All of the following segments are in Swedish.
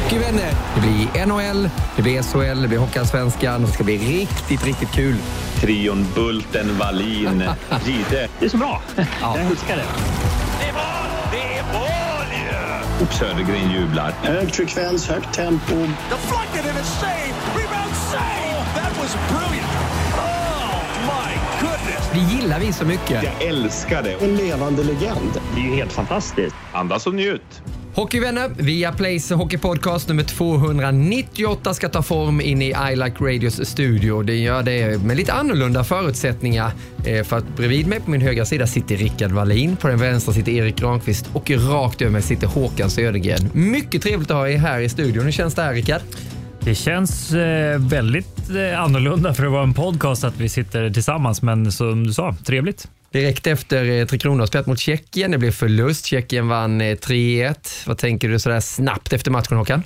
Hockeyvänner, det blir NHL, det blir SHL, det blir Hockeyallsvenskan. Det ska bli riktigt, riktigt kul. Trion Bulten, Wallin, Gide. Det är så bra. Ja. Jag älskar det. Det är mål ju! Och Södergren jublar. Hög frekvens, högt tempo. Deflected and a save! Rebound save! That was brilliant! Oh my goodness! Det gillar vi så mycket. Jag älskar det. En levande legend. Det är ju helt fantastiskt. Andas och njut. Hockeyvänner, via Plays Hockeypodcast nummer 298 ska ta form in i I Like Radios studio. Det gör det med lite annorlunda förutsättningar. För att bredvid mig på min högra sida sitter Rickard Wallin, på den vänstra sitter Erik Granqvist och rakt över mig sitter Håkan Södergren. Mycket trevligt att ha er här i studion. Hur känns det här, Rickard? Det känns väldigt annorlunda för att vara en podcast att vi sitter tillsammans, men som du sa, trevligt. Direkt efter Tre Kronor spelat mot Tjeckien. Det blev förlust. Tjeckien vann 3-1. Vad tänker du sådär snabbt efter matchen, Håkan?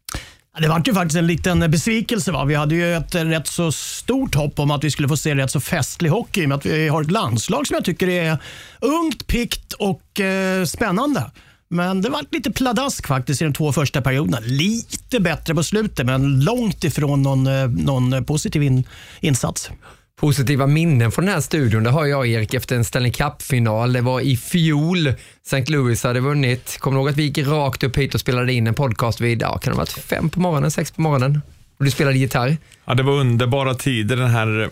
Det var ju faktiskt en liten besvikelse. Va? Vi hade ju ett rätt så stort hopp om att vi skulle få se rätt så festlig hockey. Med att vi har ett landslag som jag tycker är ungt, pikt och spännande. Men det var lite pladask faktiskt i de 2 första perioderna. Lite bättre på slutet, men långt ifrån någon positiv insats. Positiva minnen från den här studion, det har jag, Erik, efter en Stanley Cup-final. Det var i fjol. St. Louis hade vunnit. Kommer du ihåg att vi gick rakt upp hit och spelade in en podcast vid, kan det ha varit 5 på morgonen, 6 på morgonen? Och du spelade gitarr. Ja, det var underbara tider, den här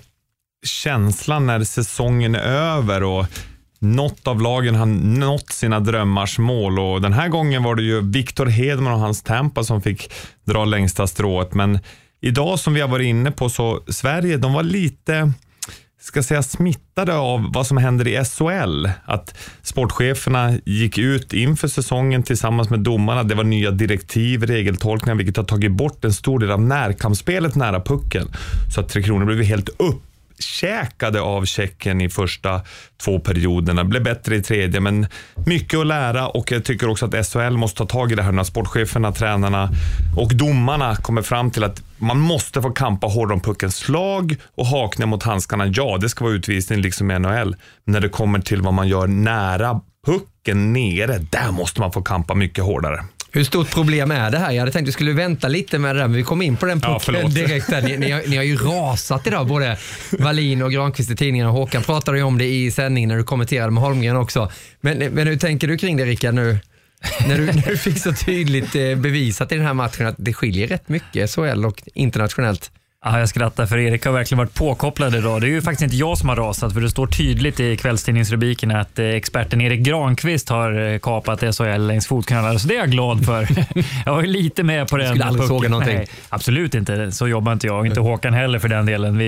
känslan när säsongen är över och något av lagen har nått sina drömmars mål. Och den här gången var det ju Victor Hedman och hans Tampa som fick dra längsta strået. Men idag, som vi har varit inne på, så Sverige, de var lite, ska säga, smittade av vad som händer i SHL. Att sportcheferna gick ut inför säsongen tillsammans med domarna. Det var nya direktiv, regeltolkningar, vilket har tagit bort en stor del av närkampsspelet nära pucken. Så att Tre Kronor blev helt uppkäkade av Tjeckien i första 2 perioderna. Blev bättre i tredje, men mycket att lära, och jag tycker också att SHL måste ta tag i det här när sportcheferna, tränarna och domarna kommer fram till att man måste få kampa hårdare om pucken. Slag och hakningar mot handskarna, ja, det ska vara utvisning liksom i NHL. Men när det kommer till vad man gör nära pucken nere, där måste man få kampa mycket hårdare. Hur stort problem är det här? Jag hade tänkt att vi skulle vänta lite med det där, men vi kom in på den pucken direkt där. Ni har ju rasat idag, både Wallin och Granqvist i tidningen, och Håkan pratade ju om det i sändningen när du kommenterade med Holmgren också. Men hur tänker du kring det, Rickard, nu? När du fick så tydligt bevisat i den här matchen att det skiljer rätt mycket SHL och internationellt. Ja, jag skrattar, för Erik har verkligen varit påkopplad idag. Det är ju faktiskt inte jag som har rasat, för det står tydligt i kvällstidningsrubriken att experten Erik Granqvist har kapat SHL längs fotknölarna. Så det är jag glad för. Jag var ju lite med på den. Skulle aldrig såga någonting. Nej, absolut inte. Så jobbar inte jag, och inte Håkan heller för den delen.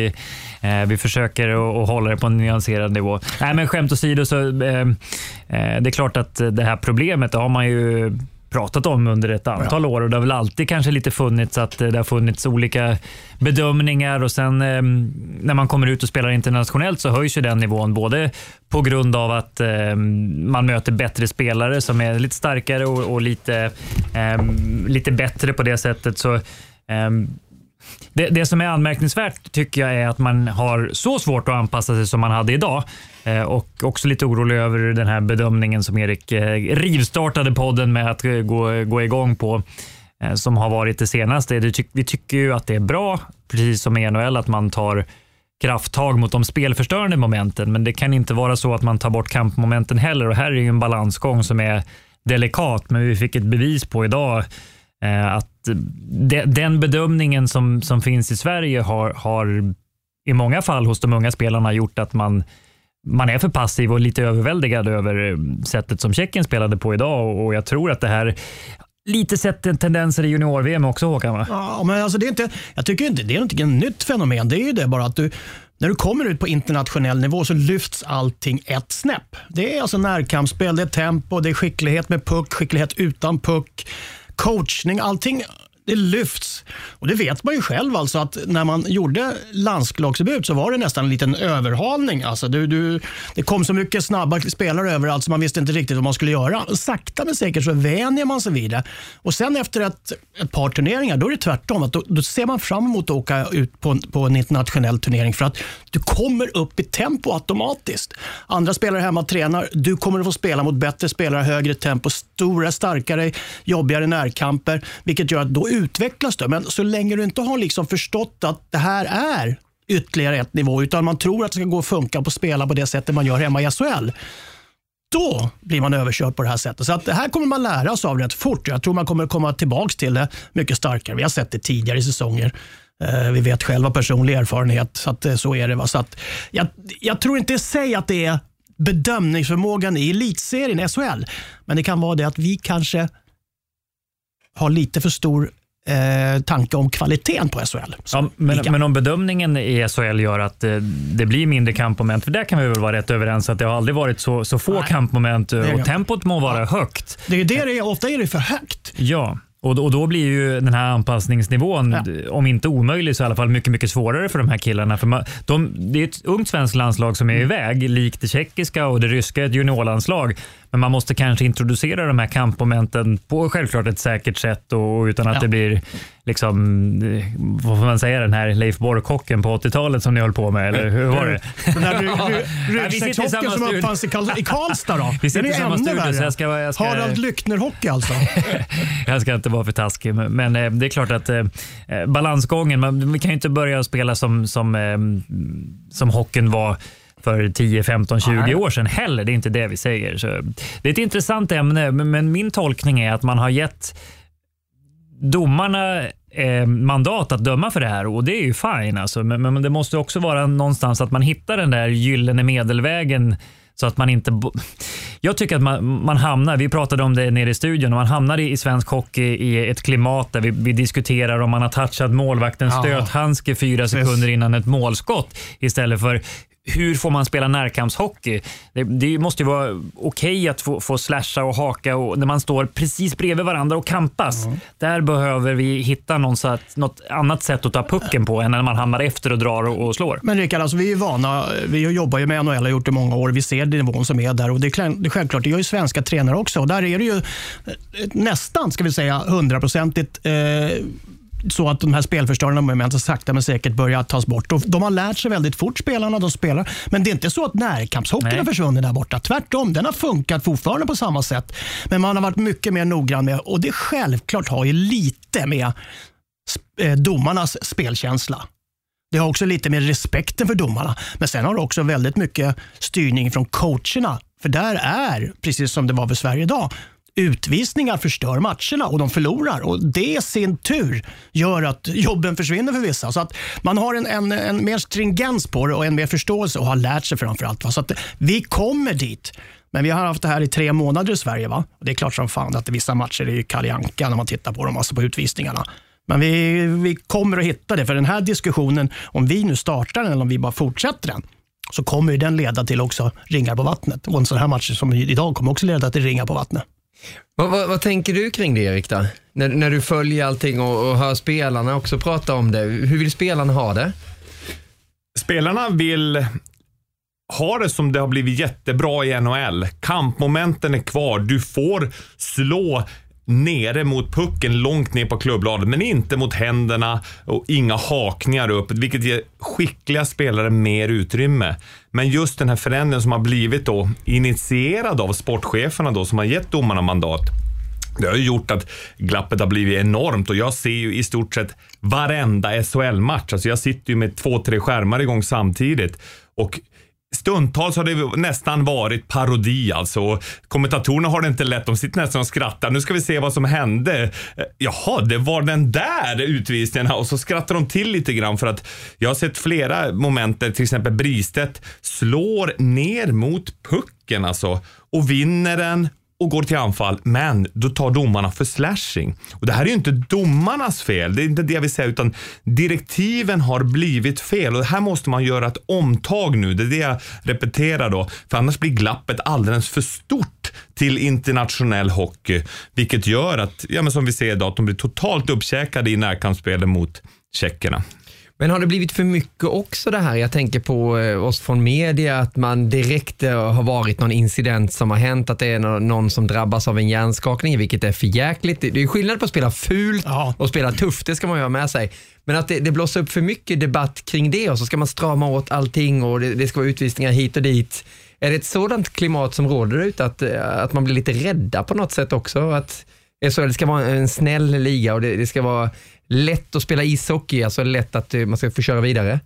Vi försöker att hålla det på en nyanserad nivå. Nej, men skämt åsido, så det är klart att det här problemet har man ju pratat om under ett antal år, och det har väl alltid kanske lite funnits att det har funnits olika bedömningar, och sen när man kommer ut och spelar internationellt så höjs ju den nivån, både på grund av att man möter bättre spelare som är lite starkare och lite bättre på det sättet. Så det som är anmärkningsvärt tycker jag är att man har så svårt att anpassa sig som man hade idag, och också lite orolig över den här bedömningen som Erik rivstartade podden med att gå igång på, som har varit det senaste. Vi tycker ju att det är bra, precis som i NHL, att man tar krafttag mot de spelförstörande momenten, men det kan inte vara så att man tar bort kampmomenten heller, och här är ju en balansgång som är delikat, men vi fick ett bevis på idag att den bedömningen som finns i Sverige har i många fall hos de unga spelarna gjort att man är för passiv och lite överväldigad över sättet som Tjeckien spelade på idag, och jag tror att det här lite sett tendenser i junior-VM också, Håkan, va? Ja, men alltså jag tycker inte det är någonting nytt fenomen. Det är ju det bara att när du kommer ut på internationell nivå så lyfts allting ett snäpp. Det är alltså närkampsspel, det är tempo, det är skicklighet med puck, skicklighet utan puck, coachning, allting. Det lyfts. Och det vet man ju själv alltså att när man gjorde landslagsdebut så var det nästan en liten överhalning. Alltså det kom så mycket snabba spelare överallt så man visste inte riktigt vad man skulle göra. Och sakta men säkert så vänjer man sig vid det. Och sen efter ett par turneringar då är det tvärtom. Att då ser man fram emot att åka ut på en internationell turnering för att du kommer upp i tempo automatiskt. Andra spelare hemma tränar. Du kommer att få spela mot bättre spelare, högre tempo, stora, starkare, jobbigare närkamper. Vilket gör att då utvecklas det. Men så länge du inte har liksom förstått att det här är ytterligare ett nivå utan man tror att det ska gå att funka på att spela på det sättet man gör hemma i SHL, då blir man överkörd på det här sättet. Så att det här kommer man lära sig av rätt fort. Jag tror man kommer komma tillbaka till det mycket starkare. Vi har sett det tidigare i säsonger. Vi vet själva personlig erfarenhet så att så är det. Va? Så att jag tror inte säga att det är bedömningsförmågan i elitserien SHL, men det kan vara det att vi kanske har lite för stor tanke om kvaliteten på SHL. Ja, men om bedömningen i SHL gör att det blir mindre kampmoment, för där kan vi väl vara rätt överens att det har aldrig varit så få kampmoment och tempot må vara högt. Det är det ofta är det för högt. Ja. Och då blir ju den här anpassningsnivån, om inte omöjlig så i alla fall mycket, mycket svårare för de här killarna. För det är ett ungt svenskt landslag som är iväg, likt det tjeckiska och det ryska ett juniorlandslag. Men man måste kanske introducera de här kampmomenten på självklart ett säkert sätt och utan att det blir liksom, vad får man säga, den här Leif Bork-hocken på 80-talet som ni höll på med, eller hur var det? Den där ryggsäckshocken som uppfanns i Karlstad då. Vi sitter i samma studio så jag ska Harald Lyckner-hockey alltså. Jag ska inte vara för taskig, men det är klart att balansgången, vi kan ju inte börja spela som hockeyn var för 10, 15, 20 år sedan heller. Det är inte det vi säger. Så det är ett intressant ämne, men min tolkning är att man har gett domarna mandat att döma för det här, och det är ju fine alltså. Men det måste också vara någonstans att man hittar den där gyllene medelvägen så att man inte... Jag tycker att man hamnar, vi pratade om det nere i studion, och man hamnar i svensk hockey i ett klimat där vi diskuterar om man har touchat målvaktens stöthandske 4 sekunder innan ett målskott istället för hur får man spela närkampshockey? Det måste ju vara okej att få slasha och haka och när man står precis bredvid varandra och kampas. Där behöver vi hitta något annat sätt att ta pucken på än när man hamnar efter och drar och slår. Men Rickard, alltså, vi är vana, vi jobbar ju med NHL och har gjort det många år. Vi ser nivån som är där och det är självklart, det gör ju svenska tränare också. Och där är det ju nästan, ska vi säga, 100% så att de här spelförstörande momenten sakta men säkert börjar tas bort. Och de har lärt sig väldigt fort, spelarna, de spelar. Men det är inte så att närkampshockeyn har försvunnit där borta. Tvärtom, den har funkat fortfarande på samma sätt. Men man har varit mycket mer noggrann med, och det självklart har ju lite med domarnas spelkänsla. Det har också lite med respekten för domarna. Men sen har det också väldigt mycket styrning från coacherna. För där är, precis som det var för Sverige idag, utvisningar förstör matcherna och de förlorar, och det i sin tur gör att jobben försvinner för vissa. Så att man har en mer stringens på det och en mer förståelse och har lärt sig framförallt. Så att vi kommer dit. Men vi har haft det här i 3 månader i Sverige, va? Och det är klart som fan att vissa matcher är ju Kalle Anka när man tittar på dem, alltså på utvisningarna. Men vi kommer att hitta det, för den här diskussionen, om vi nu startar den eller om vi bara fortsätter den, så kommer den leda till också ringar på vattnet. Och en sån här match som idag kommer också leda till ringar på vattnet. Vad tänker du kring det, Erik, då? När du följer allting och hör spelarna också prata om det. Hur vill spelarna ha det? Spelarna vill ha det som det har blivit jättebra i NHL. Kampmomenten är kvar. Du får slå nere mot pucken långt ner på klubbladet, men inte mot händerna och inga hakningar upp, vilket ger skickliga spelare mer utrymme. Men just den här förändringen som har blivit då initierad av sportcheferna då, som har gett domarna mandat, det har ju gjort att glappet har blivit enormt, och jag ser ju i stort sett varenda SHL-match. Alltså jag sitter ju med 2-3 skärmar igång samtidigt, och stundtals har det nästan varit parodi alltså. Kommentatorerna har det inte lätt, de sitter nästan och skrattar. Nu ska vi se vad som hände. Jaha, det var den där utvisningen, och så skrattar de till lite grann, för att jag har sett flera momenter, till exempel Bristedt slår ner mot pucken alltså, och vinner den och går till anfall, men då tar domarna för slashing. Och det här är ju inte domarnas fel, det är inte det vi säger, utan direktiven har blivit fel. Och här måste man göra ett omtag nu, det är det jag repeterar då, för annars blir glappet alldeles för stort till internationell hockey, vilket gör att, ja, men som vi ser idag, att de blir totalt uppkäkade i närkampsspelet mot tjeckerna. Men har det blivit för mycket också det här? Jag tänker på oss från media, att man direkt har varit någon incident som har hänt, att det är någon som drabbas av en hjärnskakning, vilket är för jäkligt. Det är skillnad på att spela fult och spela tufft, det ska man ju ha med sig. Men att det blåser upp för mycket debatt kring det, och så ska man strama åt allting och det ska vara utvisningar hit och dit. Är det ett sådant klimat som råder ut, att man blir lite rädda på något sätt också? Att det ska vara en snäll liga och det ska vara lätt att spela ishockey, alltså lätt att man ska få köra vidare?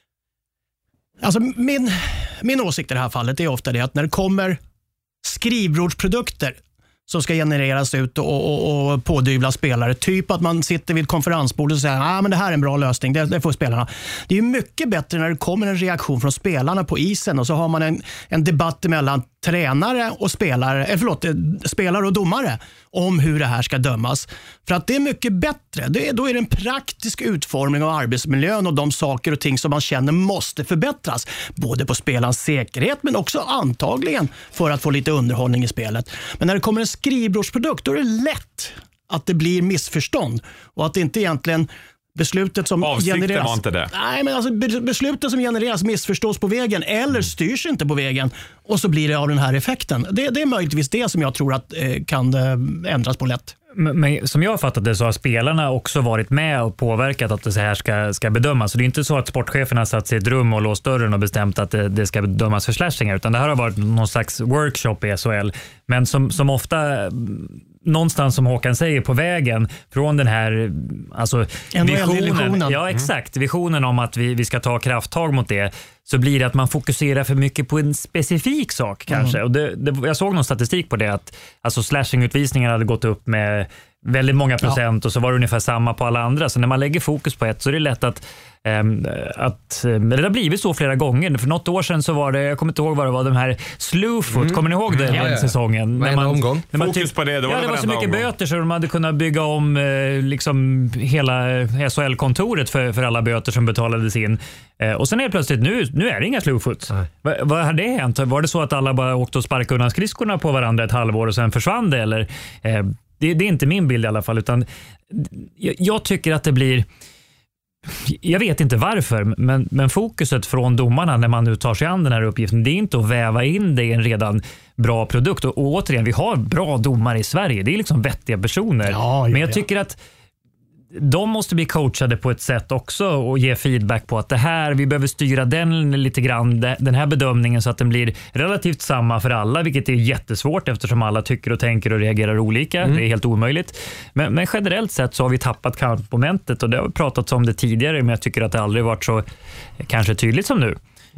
Alltså min åsikt i det här fallet är ofta det att när det kommer skrivbordsprodukter som ska genereras ut och pådyvla spelare, typ att man sitter vid ett konferensbord och säger men det här är en bra lösning, det får spelarna. Det är ju mycket bättre när det kommer en reaktion från spelarna på isen, och så har man en debatt mellan tränare och spelare och domare om hur det här ska dömas. För att det är mycket bättre. Då är det en praktisk utformning av arbetsmiljön och de saker och ting som man känner måste förbättras. Både på spelarens säkerhet, men också antagligen för att få lite underhållning i spelet. Men när det kommer en skrivbordsprodukt, då är det lätt att det blir missförstånd. Och att det inte egentligen beslutet som genereras, var inte det. Nej, men alltså beslutet som genereras missförstås på vägen eller styrs inte på vägen, och så blir det av den här effekten. Det är möjligtvis det som jag tror att kan ändras på lätt. Men som jag har fattat det så har spelarna också varit med och påverkat att det så här ska bedömas. Så det är inte så att sportcheferna har satt sig i ett rum och låst dörren och bestämt att det ska bedömas för slashingar, utan det här har varit någon slags workshop i SHL. Men som ofta någonstans, som Håkan säger, på vägen från den här visionen. Ja, exakt. Visionen om att vi ska ta krafttag mot det, så blir det att man fokuserar för mycket på en specifik sak kanske. Och jag såg någon statistik på det, att alltså slashing-utvisningar hade gått upp med väldigt många procent, och så var det ungefär samma på alla andra. Så när man lägger fokus på ett, så är det lätt att det har blivit så flera gånger. För något år sedan så var det, jag kommer inte ihåg vad det var, de här Slowfoot, kommer ni ihåg det den säsongen? Fokus på det. Det var så mycket böter så de hade kunnat bygga om liksom hela SHL-kontoret för alla böter som betalades in. Och sen är det plötsligt, nu är det inga Slowfoot. Vad har det hänt? Var det så att alla bara åkte och sparkade undan skridskorna på varandra ett halvår och sen försvann det? Eller, det är inte min bild i alla fall, utan jag tycker att det blir, jag vet inte varför, men fokuset från domarna när man nu tar sig an den här uppgiften, det är inte att väva in det i en redan bra produkt. Och återigen, vi har bra domare i Sverige, det är liksom vettiga personer. Men jag tycker att de måste bli coachade på ett sätt också och ge feedback på att det här, vi behöver styra den lite grann, den här bedömningen, så att den blir relativt samma för alla, vilket är jättesvårt eftersom alla tycker och tänker och reagerar olika. Det är helt omöjligt. Men generellt sett så har vi tappat kampmomentet, och det har pratats om det tidigare, men jag tycker att det aldrig varit så kanske tydligt som nu.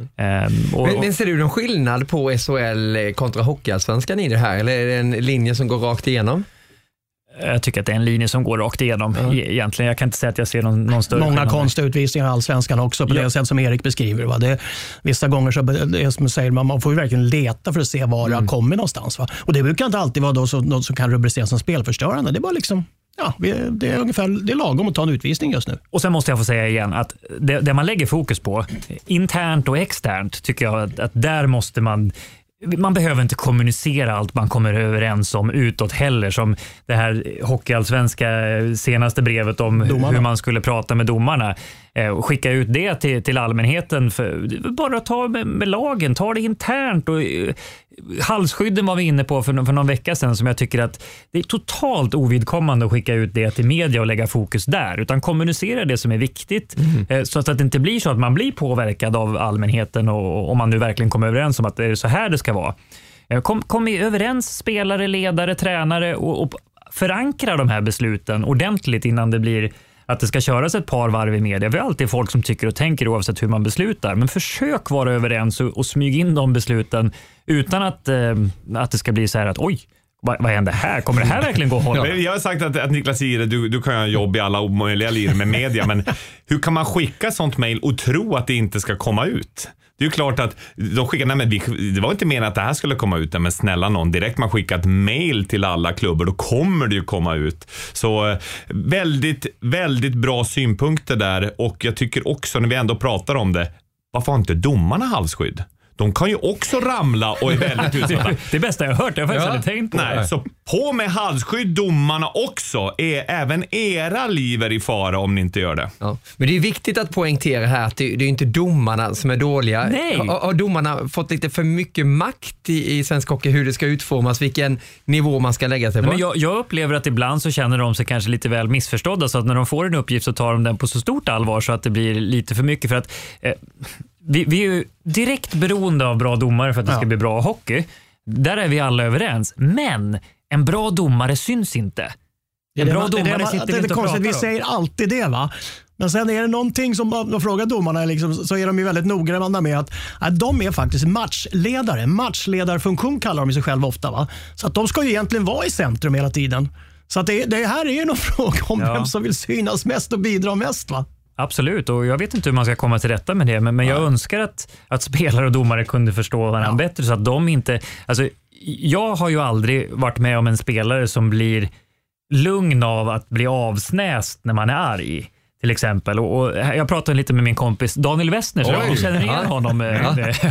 Men ser du någon skillnad på SHL kontra Hockeyallsvenskan i det här, eller är det en linje som går rakt igenom? Jag tycker att det är en linje som går rakt igenom egentligen. Jag kan inte säga att jag ser någon större. Många konstiga utvisningar i Allsvenskan också på det sätt som Erik beskriver. Va? Vissa gånger så det som säger, man får ju verkligen leta för att se var det har kommit någonstans. Va? Och det brukar inte alltid vara något som kan rubriceras som spelförstörande. Det är bara liksom, det är lagom att ta en utvisning just nu. Och sen måste jag få säga igen att det man lägger fokus på, internt och externt, tycker jag att där måste man behöver inte kommunicera allt man kommer överens om utåt heller, som det här hockeyallsvenska senaste brevet om hur man skulle prata med domarna. Och skicka ut det till allmänheten. Bara ta med lagen, ta det internt. Och halsskydden var vi inne på för någon vecka sedan, som jag tycker att det är totalt ovidkommande att skicka ut det till media och lägga fokus där, utan kommunicera det som är viktigt, så att det inte blir så att man blir påverkad av allmänheten, och om man nu verkligen kommer överens om att det är så här det ska vara. Kom överens, spelare, ledare, tränare, och förankra de här besluten ordentligt innan det blir att det ska köras ett par varv i media. Vi har alltid folk som tycker och tänker oavsett hur man beslutar. Men försök vara överens och smyga in de besluten utan att det ska bli så här att oj, vad händer här? Kommer det här verkligen gå att hålla? Jag har sagt att Niklas Ihre, du kan ha jobb i alla omöjliga lir med media, men hur kan man skicka sånt mejl och tro att det inte ska komma ut? Det är ju klart att de skickar, det var inte meningen att det här skulle komma ut, men snälla någon, direkt man skickar ett mail till alla klubbar, då kommer det ju komma ut. Så väldigt, väldigt bra synpunkter där, och jag tycker också när vi ändå pratar om det, varför har inte domarna halsskydd? De kan ju också ramla och är väldigt utsatta. Det bästa jag har hört, jag har faktiskt aldrig tänkt på. Nej, så på med halsskydd domarna också. Är även era liv är i fara om ni inte gör det. Ja. Men det är viktigt att poängtera här att det är inte domarna som är dåliga. Nej. Har domarna fått lite för mycket makt i svensk hockey, hur det ska utformas, vilken nivå man ska lägga sig på? Men jag upplever att ibland så känner de sig kanske lite väl missförstådda, så att när de får en uppgift så tar de den på så stort allvar så att det blir lite för mycket. För att vi är ju direkt beroende av bra domare för att det ska bli bra hockey. Där är vi alla överens. Men en bra domare syns inte. En bra domare sitter vi inte och pratar om. Vi säger alltid det, va? Men sen är det någonting som de frågar domarna liksom, så är de ju väldigt noggranna med att de är faktiskt matchledare. Matchledarfunktion kallar de sig själva ofta, va? Så att de ska ju egentligen vara i centrum hela tiden. Så att det här är ju någon fråga om vem som vill synas mest och bidra mest, va? Absolut, och jag vet inte hur man ska komma till rätta med det, men jag önskar att spelare och domare kunde förstå varandra bättre, så att de inte... Alltså, jag har ju aldrig varit med om en spelare som blir lugn av att bli avsnäst när man är arg, till exempel. Och jag pratade lite med min kompis Daniel Westner, så jag känner igen honom,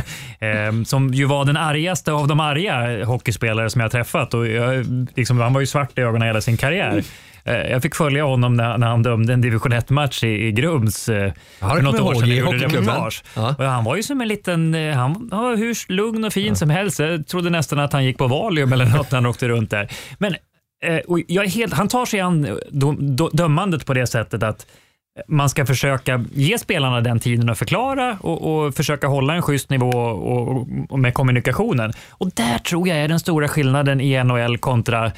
som ju var den argaste av de arga hockeyspelare som jag träffat, och han var ju svart i ögonen hela sin karriär. Jag fick följa honom när han dömde en division 1-match i Grums för något år sedan. Gjorde reportage. Och han var ju som en liten... Han var hur lugn och fin som helst. Jag trodde nästan att han gick på Valium eller något när han åkte runt där. Men han tar sig an dömandet på det sättet att man ska försöka ge spelarna den tiden att förklara och försöka hålla en schysst nivå och med kommunikationen. Och där tror jag är den stora skillnaden i NHL kontra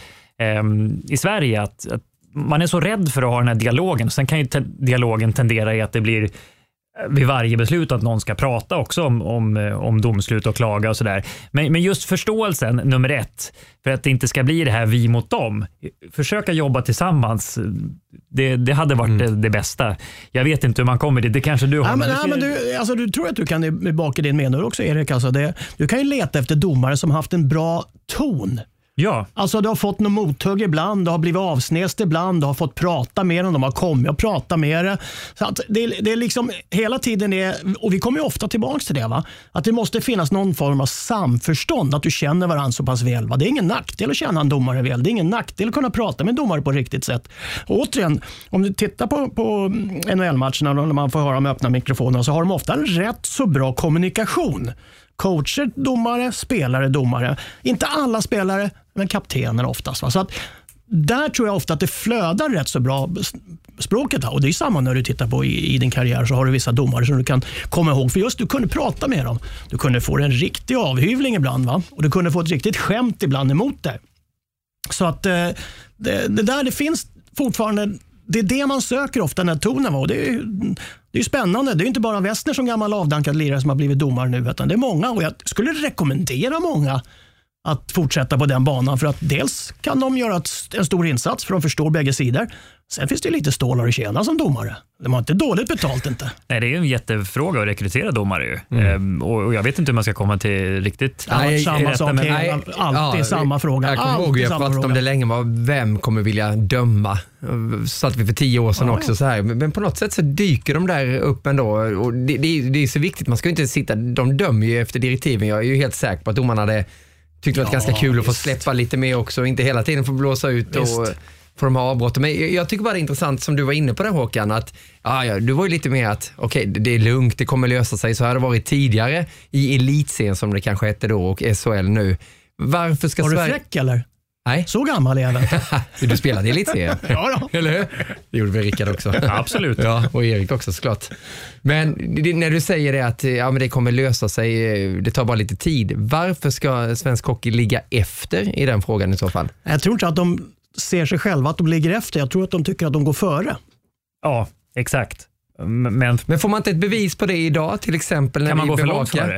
i Sverige, att man är så rädd för att ha den här dialogen. Sen kan ju dialogen tendera i att det blir vid varje beslut att någon ska prata också om domslut och klaga och sådär. Men just förståelsen, nummer 1, för att det inte ska bli det här vi mot dem. Försöka jobba tillsammans. Det hade varit det bästa. Jag vet inte hur man kommer dit. Det kanske du har. Men du tror att du kan baka din mening också, Erik. Alltså du kan ju leta efter domare som haft en bra ton. Ja. Alltså du har fått någon mothugg ibland, du har blivit avsnäst ibland, du har fått prata med dem, de har kommit och prata med det. Så att det är liksom hela tiden och vi kommer ju ofta tillbaka till det, va? Att det måste finnas någon form av samförstånd, att du känner varandra så pass väl, va? Det är ingen nackdel att känna en domare väl, det är ingen nackdel att kunna prata med en domare på riktigt sätt. Och återigen, om du tittar på NHL-matcherna när man får höra med öppna mikrofoner, så har de ofta en rätt så bra kommunikation. Coacher, domare, spelare, domare. Inte alla spelare, men kaptenen oftast. Va? Så att där tror jag ofta att det flödar rätt så bra språket. Och det är samma när du tittar på i din karriär, så har du vissa domare som du kan komma ihåg. För just du kunde prata med dem. Du kunde få en riktig avhyvling ibland, va? Och du kunde få ett riktigt skämt ibland emot dig. Så att det finns fortfarande... Det är det man söker ofta när tonen var. Det är spännande. Det är inte bara Westner som gammal avdankad lirare som har blivit domare nu, utan det är många, och jag skulle rekommendera många att fortsätta på den banan, för att dels kan de göra en stor insats för de förstår bägge sidor. Sen finns det lite stålar i tjäna som domare. De har inte dåligt betalt inte. Nej, det är ju en jättefråga att rekrytera domare ju. Och jag vet inte hur man ska komma till riktigt. Samma sak, alltid samma fråga. Jag kommer ihåg, jag pratat om det länge, vem kommer vilja döma? Så att vi för 10 år sedan också så här. Men på något sätt så dyker de där upp ändå. Och det är så viktigt, man ska ju inte sitta, de dömer ju efter direktiven. Jag är ju helt säker på att domarna tyckte det var ganska kul att få släppa lite mer också, inte hela tiden få blåsa ut och få de här avbrotten. Men jag tycker bara det är intressant som du var inne på där, Håkan, att du var ju lite mer att det är lugnt, det kommer lösa sig. Så har det varit tidigare i elitserien som det kanske hette då, och SHL nu. Varför ska Var Sverige... du fräck eller? Nej. Så gammal är jag inte. Du spelade i elitserien? Ja då. Eller hur? Det gjorde väl Rickard också. Absolut. Ja, och Erik också såklart. Men när du säger det att men det kommer lösa sig, det tar bara lite tid. Varför ska svensk hockey ligga efter i den frågan i så fall? Jag tror inte att de ser sig själva att de ligger efter. Jag tror att de tycker att de går före. Ja, exakt. Men får man inte ett bevis på det idag, till exempel när kan man vi gå för bevakar? långt före?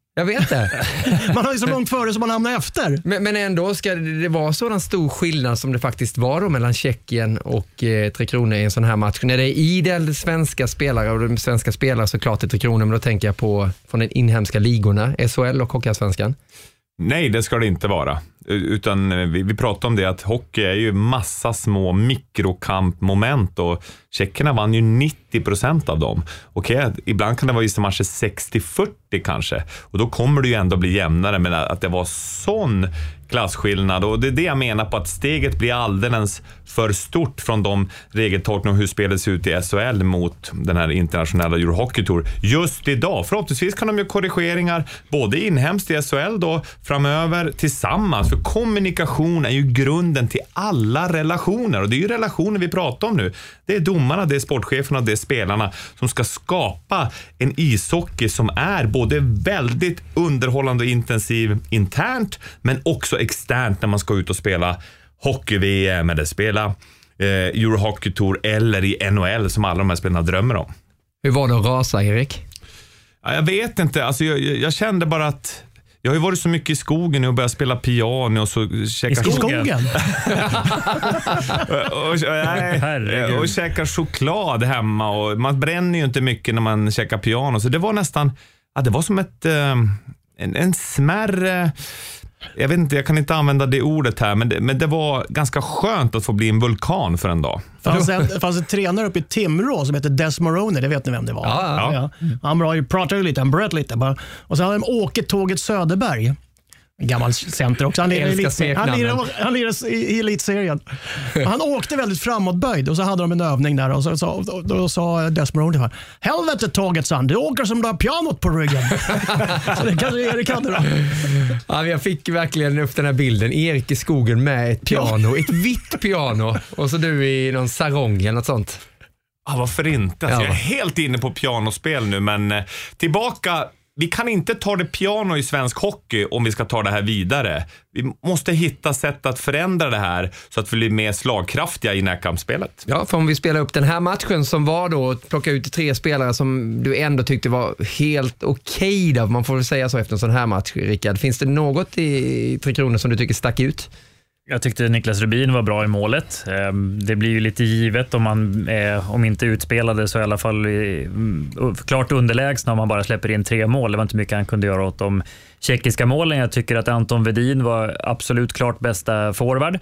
Jag vet det. Man har ju så långt före som man hamnar efter. Men ändå ska det vara sådan stor skillnad som det faktiskt var då mellan Tjeckien och Tre Kronor i en sån här match. När det är idel svenska spelare, och de svenska spelare såklart i Tre Kronor, men då tänker jag på från den inhemska ligorna, SHL och Hockeyallsvenskan. Nej, det ska det inte vara. Utan vi pratar om det att hockey är ju massa små mikrokampmoment och tjeckerna vann ju 90% av dem. Okej, ibland kan det vara vissa matcher 60-40 kanske. Och då kommer det ju ändå bli jämnare, men att det var sån klassskillnad. Och det är det jag menar på att steget blir alldeles för stort från de regeltolkningar och hur spelet ser ut i SHL mot den här internationella Eurohockey Tour. Just idag, förhoppningsvis kan de ju korrigeringar både inhemskt i SHL då framöver tillsammans. För kommunikation är ju grunden till alla relationer, och det är ju relationer vi pratar om nu. Det är domarna, det är sportcheferna, det är spelarna som ska skapa en ishockey som är både väldigt underhållande och intensiv internt, men också externt när man ska ut och spela hockey-VM eller spela Eurohockey Tour eller i NHL som alla de här spelarna drömmer om. Hur var det att rasa, Erik? Ja, jag vet inte, alltså jag kände bara att jag har ju varit så mycket i skogen och börjat spela piano och så käka och käka choklad hemma, och man bränner ju inte mycket när man käkar piano, så det var nästan, det var som en smärre, jag vet inte, jag kan inte använda det ordet här, men det var ganska skönt att få bli en vulkan för en dag. Det fanns en tränare uppe i Timrå som heter Des Moroni, det vet ni vem det var. Ja. Han pratade ju lite, han bröt lite bara. Och så hade de Åke Tåget Söderberg. En gammal center också. Han lirar i elitserien. Han åkte väldigt framåtböjd och så hade de en övning där och då sa Des Moroni: helvete Tåget, san, du åker som du har pianot på ryggen. Så det kanske Erik hade då. Ja, jag fick verkligen upp den här bilden. Erik i skogen med ett piano, ett vitt piano, och så du i någon sarong eller något sånt. Varför inte? Alltså, jag är helt inne på pianospel nu, men tillbaka. Vi kan inte ta det piano i svensk hockey om vi ska ta det här vidare. Vi måste hitta sätt att förändra det här så att vi blir mer slagkraftiga i närkampsspelet. Ja, för om vi spelar upp den här matchen som var då, plocka ut 3 spelare som du ändå tyckte var helt okej då. Man får väl säga så efter en sån här match, Rickard. Finns det något i Tre Kronor som du tycker stack ut? Jag tyckte Niklas Rubin var bra i målet. Det blir ju lite givet om inte utspelade så i alla fall klart underlägsna om man bara släpper in 3 mål. Det var inte mycket han kunde göra åt de tjeckiska målen. Jag tycker att Anton Vedin var absolut klart bästa forward.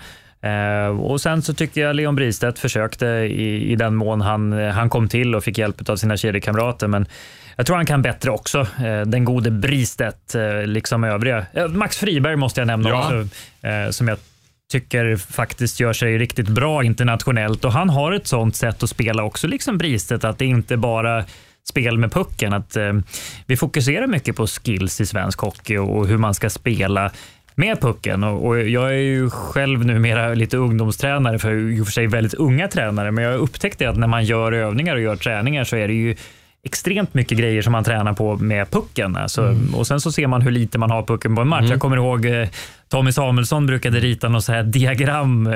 Och sen så tycker jag Leon Bristedt försökte i den mån han kom till och fick hjälp av sina kedjekamrater, men jag tror han kan bättre också. Den gode Bristedt liksom övriga. Max Friberg måste jag nämna också, som jag tycker faktiskt gör sig riktigt bra internationellt, och han har ett sånt sätt att spela också liksom Bristedt, att det inte bara spel med pucken, att vi fokuserar mycket på skills i svensk hockey och hur man ska spela med pucken, och jag är ju själv numera lite ungdomstränare för sig väldigt unga tränare, men jag har upptäckt att när man gör övningar och gör träningar så är det ju extremt mycket grejer som man tränar på med pucken. Alltså, och sen så ser man hur lite man har pucken på en match. Jag kommer ihåg Tommy Samuelsson brukade rita något så här diagram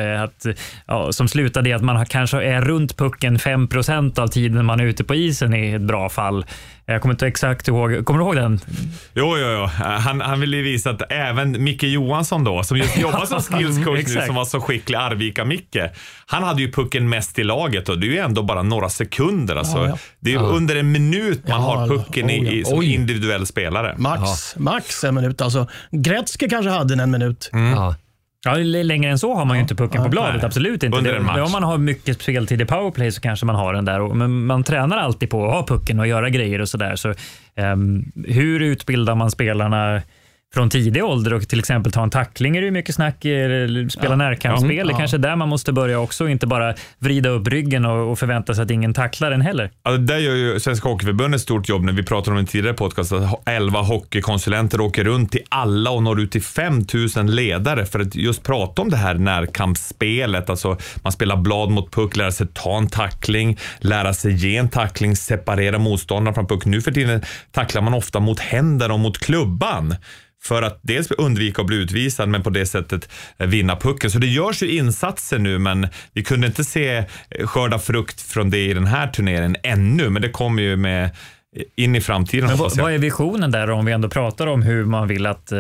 som slutade i att man kanske är runt pucken 5% av tiden man är ute på isen i ett bra fall. Jag kommer inte exakt ihåg. Kommer du ihåg den? Jo. Han ville ju visa att även Micke Johansson då, som just jobbar som skillscoach nu, som var så skicklig, Arvika-Micke, han hade ju pucken mest i laget, och det är ju ändå bara några sekunder. Alltså. Det är ju under en minut man har pucken som individuell spelare. Max en minut. Alltså, Gretzky kanske hade en minut. Ja, längre än så har man ju inte pucken på bladet, absolut inte. Om man har mycket speltid i powerplay så kanske man har den där, men man tränar alltid på att ha pucken och göra grejer och sådär. Så, hur utbildar man spelarna från tidig ålder och till exempel ta en tackling? Är det ju mycket snack, spela närkampsspel. Det är kanske där man måste börja också, inte bara vrida upp ryggen och förvänta sig att ingen tacklar den heller. Ja, där gör ju Svenska Hockeyförbundet ett stort jobb. När vi pratar om en tidigare podcast att 11 hockeykonsulenter åker runt till alla och når ut till 5000 ledare för att just prata om det här närkampsspelet. Alltså man spelar blad mot puck, lära sig ta en tackling, lära sig ge en tackling, separera motståndare från puck. Nu för tiden tacklar man ofta mot händer och mot klubban, för att dels undvika att bli utvisad, men på det sättet vinna pucken. Så det görs ju insatser nu, men vi kunde inte se skörda frukt från det i den här turneringen ännu. Men det kommer ju med in i framtiden. Men vad är visionen där om vi ändå pratar om hur man vill att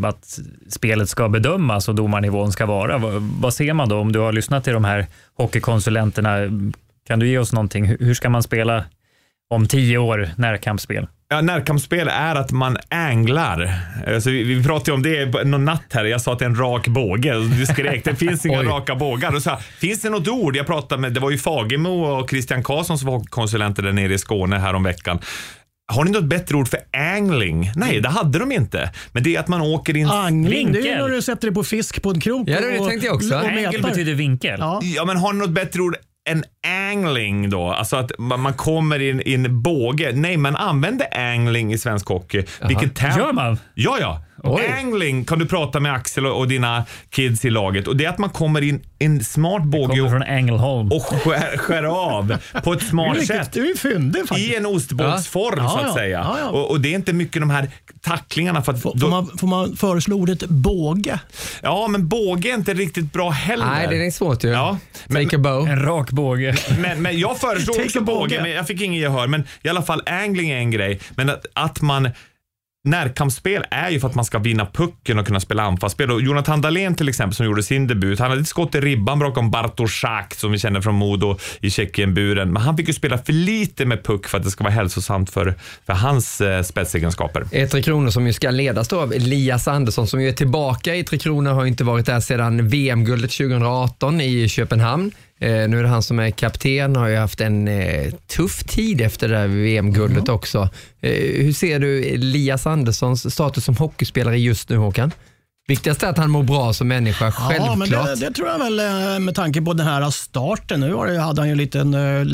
spelet ska bedömas och domarnivån ska vara? Vad ser man då om du har lyssnat till de här hockeykonsulenterna? Kan du ge oss någonting? Hur ska man spela om 10 år närkampsspel? Ja, närkampsspel är att man änglar. Alltså, vi pratade om det någon natt här. Jag sa att det är en rak båge. Du skrek, det finns inga raka bågar. Och så här, finns det något ord? Jag pratade med, det var ju Fagemo och Christian Karlsson som var konsulenter där nere i Skåne här om veckan. Har ni något bättre ord för angling? Nej, det hade de inte. Men det är att man åker in angling, det är när du sätter det på fisk på en krok. Ja, det tänkte jag också. Angel betyder vinkel. Ja, men har ni något bättre ord? En angling då, alltså att man kommer i en båge. Nej, man använder angling i svensk hockey. Vilket gör man? Ja. Angling kan du prata med Axel och dina kids i laget. Och det är att man kommer in en smart båge från Ängelholm och skär av på ett smart sätt. Du är fyndig faktiskt. I en ostbågsform så att säga. Och det är inte mycket de här tacklingarna. För att får man föreslå ordet båge? Ja, men båge är inte riktigt bra heller. Nej, det är svårt ju. Ja, Take a bow. En rak båge. Men jag föreslår också båge, men jag fick ingen gehör. Men i alla fall, angling är en grej. Men att man... Närkampsspel är ju för att man ska vinna pucken och kunna spela anfallsspel. Och Jonathan Dahlén till exempel som gjorde sin debut, han hade ett skott i ribban bakom Bartoszak som vi känner från Modo i Tjeckien-buren. Men han fick ju spela för lite med puck för att det ska vara hälsosamt för hans spetsegenskaper. Tre Kronor som ju ska ledas då av Elias Andersson som ju är tillbaka i Tre Kronor, har inte varit där sedan VM-guldet 2018 i Köpenhamn. Nu är det han som är kapten, har ju haft en tuff tid efter det här VM-guldet också. Hur ser du Elias Anderssons status som hockeyspelare just nu, Håkan? Viktigast är att han mår bra som människa, självklart. Ja, men det tror jag väl med tanke på den här starten. Nu hade han ju en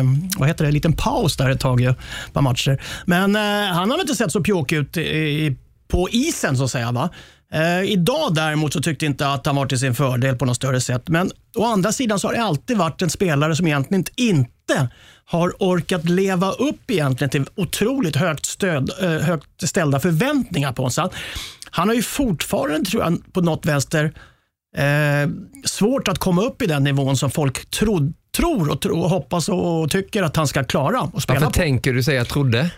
liten paus där ett tag på matcher. Men han har inte sett så pjåk ut på isen så att säga, va? Idag däremot så tyckte jag inte att han var till sin fördel på något större sätt. Men å andra sidan så har det alltid varit en spelare som egentligen inte har orkat leva upp egentligen till otroligt högt ställda förväntningar på sig. Han har ju fortfarande, tror jag, på något vänster svårt att komma upp i den nivån som folk tror och hoppas och tycker att han ska klara och spela. Varför tänker du säga trodde?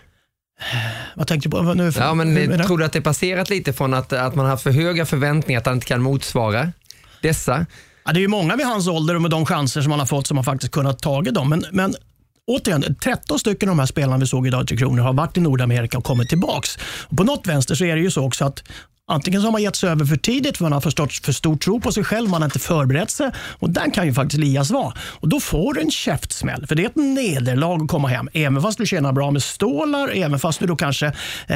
Vad tänkte du på nu? Ja, men tror du att det passerat lite från att man har haft för höga förväntningar att han inte kan motsvara dessa? Ja, det är ju många vid hans ålder och med de chanser som han har fått som har faktiskt kunnat tagit dem. Men återigen, 13 stycken av de här spelarna vi såg idag i Tre Kronor har varit i Nordamerika och kommit tillbaks. Och på något vänster så är det ju så också att antingen så har man gett sig över för tidigt för man har förstått för stor tro på sig själv, man har inte förberett sig, och den kan ju faktiskt Elias vara. Och då får du en käftsmäll, för det är ett nederlag att komma hem, även fast du tjänar bra med stålar, även fast du då kanske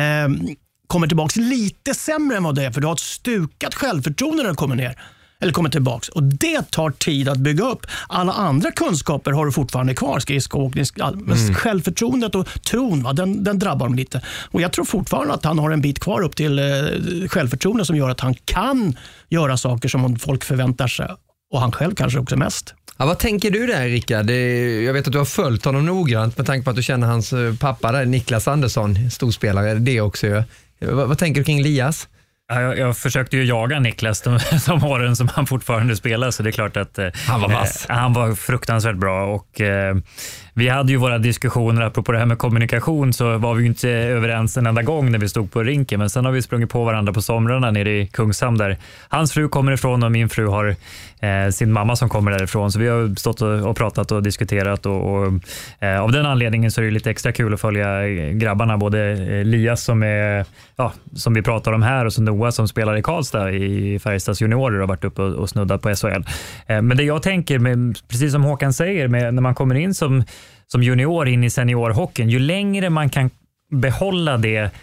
kommer tillbaks lite sämre än vad det är, för du har ett stukat självförtroende när du kommer ner. Eller kommer tillbaks. Och det tar tid att bygga upp. Alla andra kunskaper har du fortfarande kvar. Skridskoåkning, men självförtroendet och tron, va, den drabbar dem lite. Och jag tror fortfarande att han har en bit kvar upp till självförtroende som gör att han kan göra saker som folk förväntar sig. Och han själv kanske också mest. Ja, vad tänker du där, Rickard? Jag vet att du har följt honom noggrant med tanke på att du känner hans pappa där, Niklas Andersson, storspelare. Det också. Vad tänker du kring Elias? Jag försökte ju jaga Niklas de åren som han fortfarande spelar, så det är klart att han var vass. Han var fruktansvärt bra, och vi hade ju våra diskussioner apropå det här med kommunikation, så var vi ju inte överens en enda gång när vi stod på rinken, men sen har vi sprungit på varandra på somrarna nere i Kungshamn där hans fru kommer ifrån och min fru har sin mamma som kommer därifrån, så vi har stått och pratat och diskuterat och av den anledningen så är det lite extra kul att följa grabbarna, både Elias som är som vi pratar om här och så Noah som spelar i Karlstad i Färjestads juniorer och har varit uppe och snuddat på SHL. Men det jag tänker, precis som Håkan säger, när man kommer in som junior in i seniorhockeyn, ju längre man kan behålla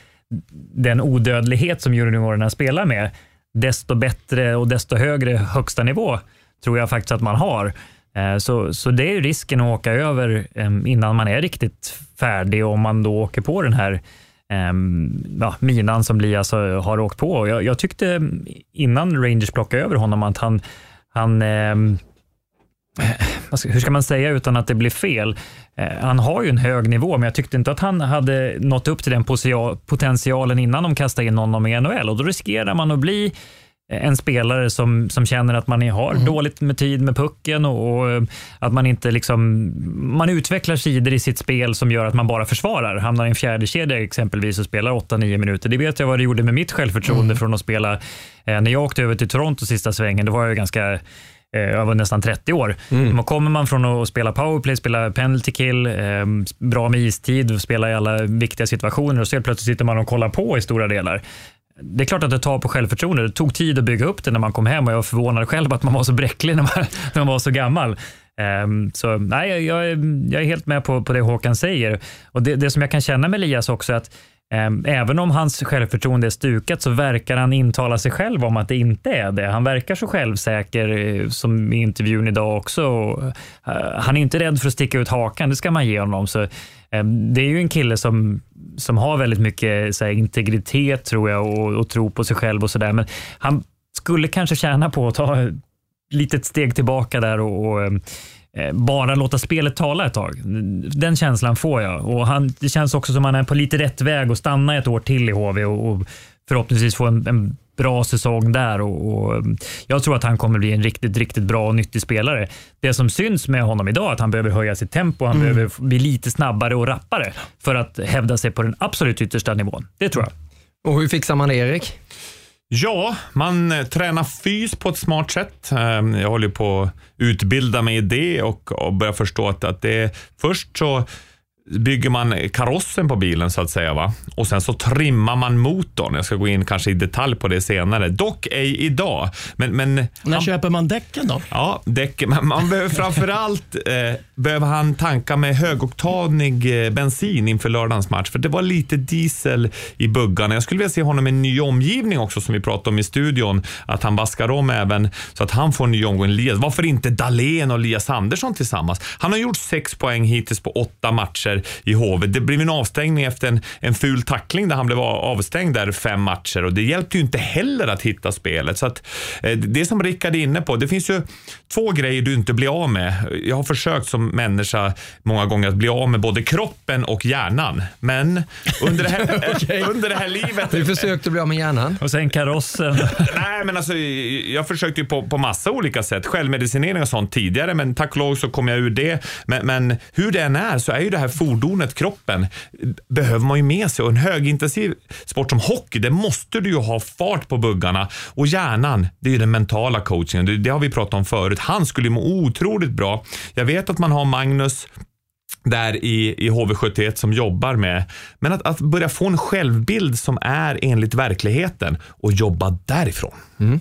den odödlighet som juniorerna spelar med, desto bättre och desto högre högsta nivå tror jag faktiskt att man har. Så det är ju risken att åka över innan man är riktigt färdig, om man då åker på den här minan som Elias har åkt på. Jag tyckte innan Rangers plockade över honom att han hur ska man säga utan att det blir fel, han har ju en hög nivå, men jag tyckte inte att han hade nått upp till den potentialen innan de kastade in honom i NHL, och då riskerar man att bli en spelare som känner att man har dåligt med tid med pucken och att man inte man utvecklar sidor i sitt spel som gör att man bara försvarar. Hamnar i en fjärde kedja exempelvis och spelar 8-9 minuter. Det vet jag vad det gjorde med mitt självförtroende från att spela. När jag åkte över till Toronto sista svängen, då var jag ganska... Jag var nästan 30 år. Kommer man från att spela powerplay, spela penalty kill, bra med istid, spela i alla viktiga situationer och så plötsligt sitter man och kollar på i stora delar. Det är klart att det tar på självförtroende. Det tog tid att bygga upp det när man kom hem och jag var förvånad själv att man var så bräcklig när man var så gammal. Så nej, jag är helt med på det Håkan säger. Och det som jag kan känna med Elias också är att även om hans självförtroende är stukat så verkar han intala sig själv om att det inte är det. Han verkar så självsäker som i intervjun idag också. Han är inte rädd för att sticka ut hakan, det ska man ge honom. Så det är ju en kille som har väldigt mycket integritet tror jag och tro på sig själv och sådär. Men han skulle kanske tjäna på att ta ett litet steg tillbaka där och bara låta spelet tala ett tag. Den känslan får jag. Och det känns också som att han är på lite rätt väg och stanna ett år till i HV och förhoppningsvis få en bra säsong där. Och jag tror att han kommer bli en riktigt, riktigt bra och nyttig spelare. Det som syns med honom idag är att han behöver höja sitt tempo. Han behöver bli lite snabbare och rappare för att hävda sig på den absolut yttersta nivån. Det tror jag. Och hur fixar man det, Erik? Ja, man tränar fys på ett smart sätt. Jag håller på att utbilda mig i det och börja förstå att det först så bygger man karossen på bilen så att säga, va? Och sen så trimmar man motorn. Jag ska gå in kanske i detalj på det senare. Dock ej idag. Men när köper man däcken då? Ja, däcken. Man behöver framförallt behöver han tanka med högoktanig bensin inför lördagens match. För det var lite diesel i buggarna. Jag skulle vilja se honom i en ny omgivning också som vi pratade om i studion. Att han vaskar om även så att han får en ny omgång. Varför inte Dahlén och Elias Andersson tillsammans? Han har gjort 6 poäng hittills på 8 matcher i HV. Det blev en avstängning efter en ful tackling där han blev avstängd där 5 matcher och det hjälpte ju inte heller att hitta spelet. Så att det som Rickard är inne på, det finns ju 2 grejer du inte blir av med. Jag har försökt som människa många gånger att bli av med både kroppen och hjärnan. Men under det här, under det här livet... Du försökte bli av med hjärnan. Och sen karossen. Nej, men alltså jag försökte ju på massa olika sätt. Självmedicinering och sånt tidigare, men tack och lov så kom jag ur det. Men hur det än är så är ju det här fordonet, kroppen, behöver man ju med sig. Och en högintensiv sport som hockey, det måste du ju ha fart på buggarna. Och hjärnan, det är ju den mentala coachingen. Det har vi pratat om förut. Han skulle må otroligt bra. Jag vet att man har Magnus där i HV71 som jobbar med. Men att börja få en självbild som är enligt verkligheten och jobba därifrån.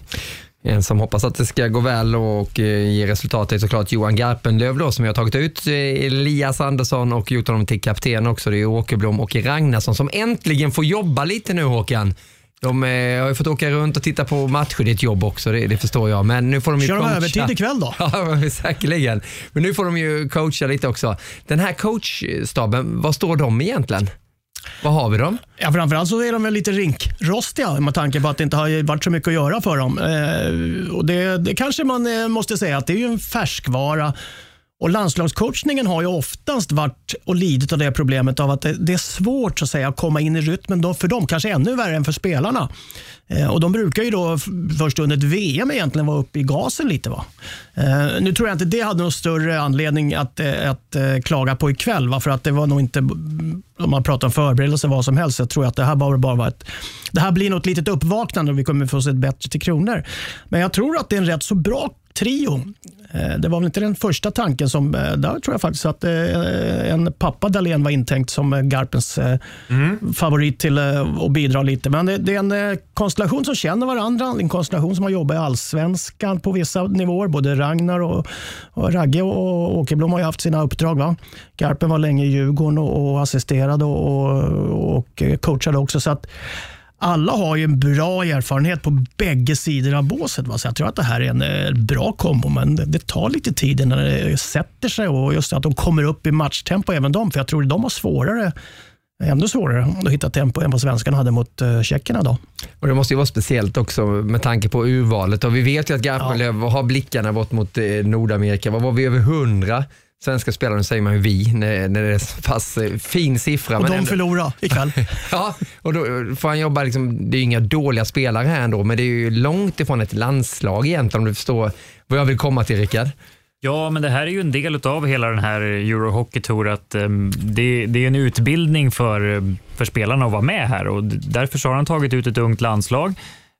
En som hoppas att det ska gå väl och ge resultat är såklart Johan Garpenlöv då, som jag har tagit ut Elias Andersson och gjort honom till kapten också. Det är Åkerblom och Ragnarsson som äntligen får jobba lite nu, Håkan. De har ju fått åka runt och titta på matcher, det är ett jobb också, det förstår jag. Men nu får de ju coacha. Kör de övertid ikväll då? Ja, säkerligen. Men nu får de ju coacha lite också. Den här coachstaben, vad står de egentligen? Vad har vi dem? Ja, framförallt så är de väl lite rinkrostiga med tanke på att det inte har varit så mycket att göra för dem. Och det kanske man måste säga att det är ju en färskvara. Och landslagscoachningen har ju oftast varit och lidit av det problemet av att det är svårt så att säga att komma in i rytmen för dem, kanske ännu värre än för spelarna. Och de brukar ju då först under ett VM egentligen vara uppe i gasen lite, va? Nu tror jag inte det hade någon större anledning att klaga på ikväll, va? För att det var nog inte, om man pratar om förberedelse vad som helst, jag tror att det här bara var det här blir något litet uppvaknande och vi kommer få se ett bättre till kronor. Men jag tror att det är en rätt så bra trio. Det var väl inte den första tanken som, där tror jag faktiskt att en pappa Dahlén var intänkt som Garpens favorit till att bidra lite. Men det är en konstellation som känner varandra, en konstellation som har jobbat i Allsvenskan på vissa nivåer, både Ragnar och Ragge och Åkerblom har ju haft sina uppdrag, va? Garpen var länge i Djurgården och assisterade och coachade också, så att alla har ju en bra erfarenhet på bägge sidor av båset, va? Så jag tror att det här är en bra kombo, men det tar lite tid när det sätter sig och just att de kommer upp i matchtempo även de, för jag tror att de har ännu svårare att hitta tempo än vad svenskarna hade mot tjeckerna då. Och det måste ju vara speciellt också med tanke på urvalet, och vi vet ju att Garpenlöv har blickarna bort mot Nordamerika. Vad var vi över 100 svenska spelare, säger man ju vi när det är så pass fin siffra. Och men de ändå, förlorar ikväll. ja, och då får han jobba liksom, det är inga dåliga spelare här ändå, men det är ju långt ifrån ett landslag egentligen, om du förstår vad jag vill komma till, Rickard. Ja, men det här är ju en del av hela den här Eurohockey Tour, att det är en utbildning för spelarna att vara med här, och därför så har han tagit ut ett ungt landslag.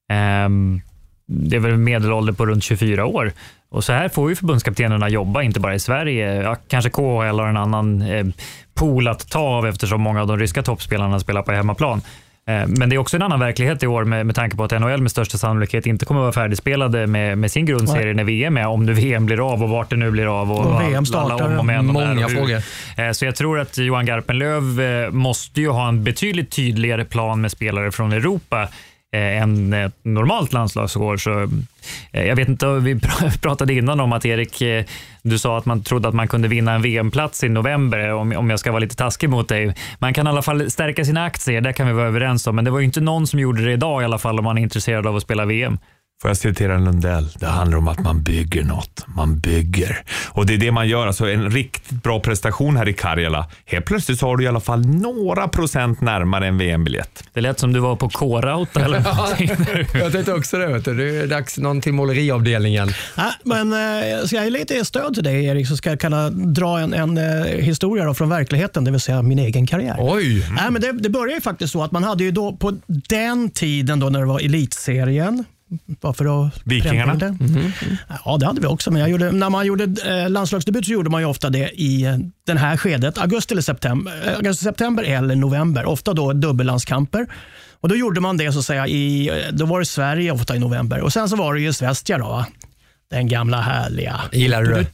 Det är väl en medelålder på runt 24 år. Och så här får ju förbundskaptenerna jobba, inte bara i Sverige. Ja, kanske KHL har en annan pool att ta av, eftersom många av de ryska toppspelarna spelar på hemmaplan. Men det är också en annan verklighet i år med tanke på att NHL med största sannolikhet inte kommer att vara färdigspelade med sin grundserie när VM är, om nu VM blir av och vart det nu blir av och VM startar. Många frågor. Så jag tror att Johan Garpenlöv måste ju ha en betydligt tydligare plan med spelare från Europa än ett normalt landslagsår. Så jag vet inte, vi pratade innan om att Erik, du sa att man trodde att man kunde vinna en VM-plats i november, om jag ska vara lite taskig mot dig. Man kan i alla fall stärka sina aktier, det kan vi vara överens om, men det var ju inte någon som gjorde det idag i alla fall, om man är intresserad av att spela VM. Får jag citera Lundell? Det handlar om att man bygger något. Man bygger. Och det är det man gör. Alltså en riktigt bra prestation här i Karjala. Helt plötsligt så har du i alla fall några procent närmare en VM-biljett. Det lät som du var på K-rout eller? Jag tänkte också det. Vet du. Det är dags någon till måleriavdelningen. Ja, men ska jag ge lite stöd till dig, Erik, så ska jag kunna dra en historia då från verkligheten, det vill säga min egen karriär. Oj! Ja, men det börjar ju faktiskt så att man hade ju då på den tiden då när det var elitserien, varför Vikingarna? Ja, det hade vi också. Men när man gjorde landslagsdebut så gjorde man ju ofta det i den här skedet. Augusti, september eller november. Ofta då dubbellandskamper. Och då gjorde man det så att säga då var det Sverige ofta i november. Och sen så var det ju Svästja då, va? Den gamla härliga. Gillar du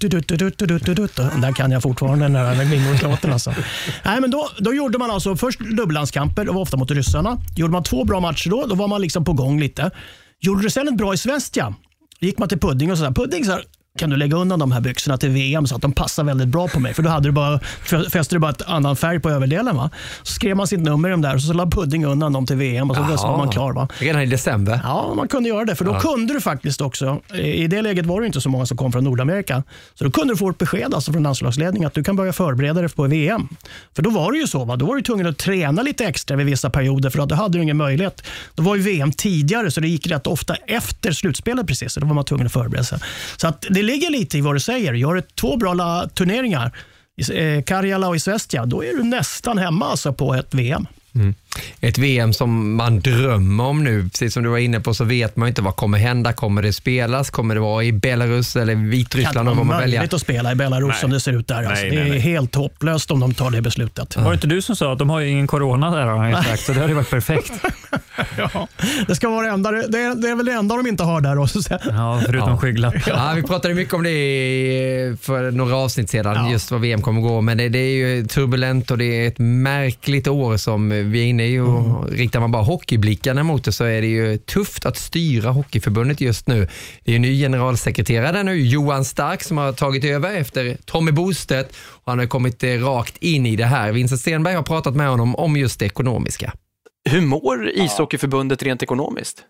det? Där kan jag fortfarande när jag minneslåten alltså. Nej, men då gjorde man alltså först dubbellandskamper, det var ofta mot ryssarna. Gjorde man 2 bra matcher då var man liksom på gång lite. Gjorde du sen ett bra i Svästja, gick man till Pudding och så Pudding så här, kan du lägga undan de här byxorna till VM så att de passar väldigt bra på mig, för då hade fäste du bara ett annan färg på överdelen, va? Så skrev man sitt nummer i dem där och så la Pudding undan dem till VM och så var man klar, va? Redan i december? Ja, man kunde göra det, för då kunde du faktiskt också, i det läget var det inte så många som kom från Nordamerika, så då kunde du få ett besked alltså från landslagsledningen att du kan börja förbereda dig på VM. För då var det ju så, va? Då var du tvungen att träna lite extra vid vissa perioder, för att då hade du ingen möjlighet. Då var ju VM tidigare, så det gick rätt ofta efter slutspelet precis, så då var man tvungen att förbereda sig. Så att det ligger lite i vad du säger. Gör 2 bra turneringar i Karjala och i Svästja, då är du nästan hemma alltså på ett VM. Mm. Ett VM som man drömmer om nu. Precis som du var inne på så vet man inte vad kommer hända. Kommer det spelas? Kommer det vara i Belarus eller Vitryssland? Det kan vara möjligt att spela i Belarus som det ser ut där. Alltså. Det är helt hopplöst om de tar det beslutet. Var det inte du som sa att de har ingen corona där, har han sagt, så det hade varit perfekt. Ja, det ska vara det enda. Det är väl det enda de inte har där också. Ja, förutom skygglapp. Ja, vi pratade mycket om det för några avsnitt sedan, just vad VM kommer gå. Men det är ju turbulent och det är ett märkligt år som vi är inne i. Och riktar man bara hockeyblickarna mot det så är det ju tufft att styra Hockeyförbundet just nu. Det är ju ny generalsekreterare där nu, Johan Stark, som har tagit över efter Tommy Bostedt, och han har kommit rakt in i det här. Vincent Stenberg har pratat med honom om just det ekonomiska. Hur mår ishockeyförbundet rent ekonomiskt?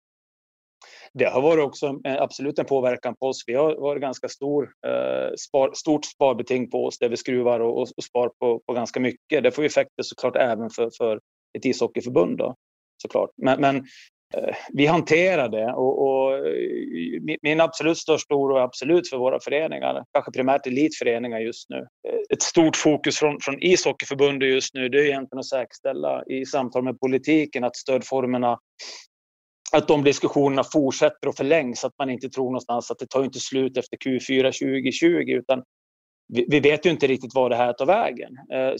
Det har varit också absolut en påverkan på oss. Vi har varit ganska stort sparbeting på oss där vi skruvar och spar på ganska mycket. Det får ju effekter såklart även för ett ishockeyförbund då, såklart. Men vi hanterar det och min absolut största oro är absolut för våra föreningar, kanske primärt elitföreningar just nu. Ett stort fokus från ishockeyförbundet just nu, det är egentligen att säkerställa i samtal med politiken att stödformerna, att de diskussionerna fortsätter och förlängs, att man inte tror någonstans att det tar inte slut efter Q4 2020, utan vi vet ju inte riktigt vad det här tar vägen.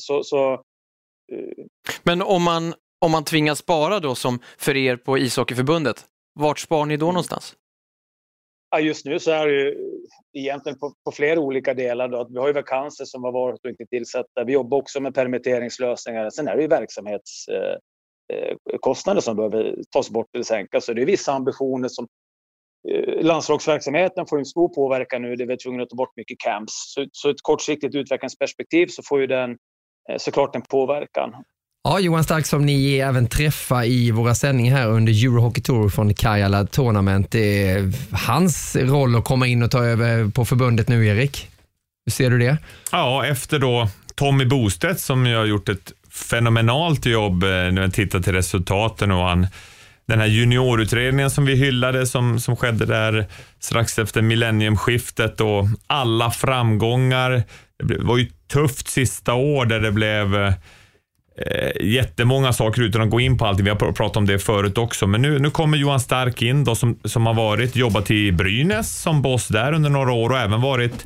Men om man tvingas spara då, som för er på ishockeyförbundet, vart spar ni då någonstans? Ja, just nu så är det ju egentligen på flera olika delar då, att vi har ju vakanser som har varit och inte tillsatta. Vi jobbar också med permitteringslösningar. Sen är det ju verksamhetskostnader som behöver tas bort eller sänkas. Så det är vissa ambitioner som landslagsverksamheten får en stor påverkan nu. Det är vi tvungna att ta bort mycket camps. Så ett kortsiktigt utvecklingsperspektiv så får ju den såklart en påverkan. Ja, Johan Stark, som ni även träffar i våra sändningar här under Eurohockey Tour från Karjala Tournament. Det är hans roll att komma in och ta över på förbundet nu, Erik? Hur ser du det? Ja, efter då Tommy Bostedt som har gjort ett fenomenalt jobb när jag tittar till resultaten och den här juniorutredningen som vi hyllade som skedde där strax efter millenniumskiftet och alla framgångar. Det var ju tufft sista år där det blev jättemånga saker utan att gå in på allt. Vi har pratat om det förut också. Men nu kommer Johan Stark in då, som har jobbat i Brynäs som boss där under några år och även varit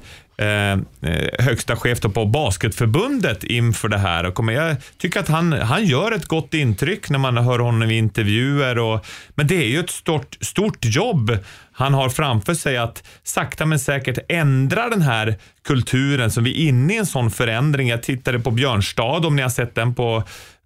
högsta chef på Basketförbundet inför det här. Och jag tycker att han gör ett gott intryck när man hör honom i intervjuer. Men det är ju ett stort jobb han har framför sig att sakta men säkert ändra den här kulturen som vi är inne i en sån förändring. Jag tittade på Björnstad, om ni har sett den på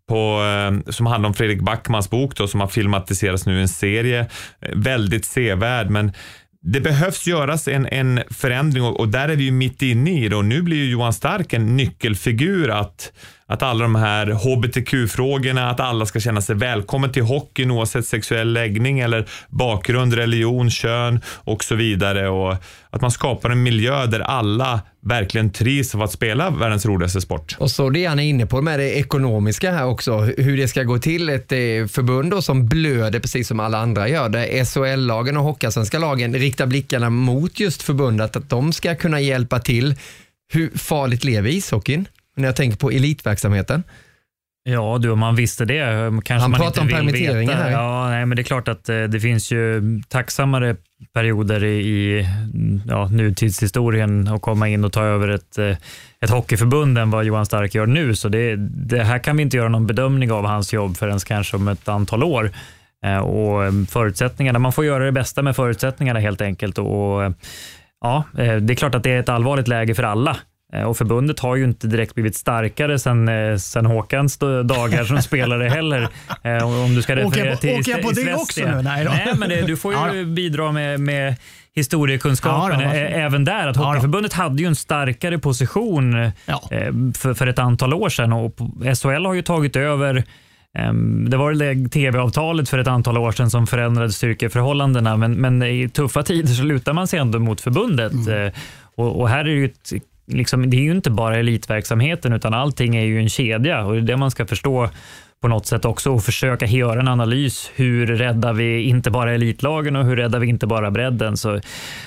som handlar om Fredrik Backmans bok då, som har filmatiserats nu i en serie. Väldigt sevärd, men det behövs göras en förändring och där är vi ju mitt inne i det och nu blir ju Johan Stark en nyckelfigur att alla de här HBTQ-frågorna, att alla ska känna sig välkommen till hockeyn oavsett sexuell läggning eller bakgrund, religion, kön och så vidare och att man skapar en miljö där alla verkligen trivs av att spela världens roligaste sport. Och så det han är inne på med det ekonomiska här också, hur det ska gå till ett förbund då, som blöder precis som alla andra gör. Där SHL-lagen och Hockeyallsvenska lagen riktar blickarna mot just förbundet att de ska kunna hjälpa till. Hur farligt lever ishockeyn? När jag tänker på elitverksamheten. Ja, om man visste det kanske han man pratar inte om permitteringar här. Ja, nej, men det är klart att det finns ju tacksammare perioder i nutidshistorien att komma in och ta över ett hockeyförbund än vad Johan Stark gör nu. Så det här kan vi inte göra någon bedömning av hans jobb förrän kanske om ett antal år. Och förutsättningarna, man får göra det bästa med förutsättningarna helt enkelt. Och ja, det är klart att det är ett allvarligt läge för alla. Och förbundet har ju inte direkt blivit starkare sen Håkans dagar som spelare heller. Om du ska referera till åker jag på det också nu? Nej, men du får ju bidra med historiekunskapen även där. Att Hockeyförbundet hade ju en starkare position för ett antal år sedan och SHL har ju tagit över. Det var det tv-avtalet för ett antal år sedan som förändrade styrkeförhållandena men i tuffa tider så lutar man sig ändå mot förbundet. Och här är det ju det är ju inte bara elitverksamheten utan allting är ju en kedja och det är det man ska förstå på något sätt också och försöka göra en analys. Hur räddar vi inte bara elitlagen och hur räddar vi inte bara bredden? Så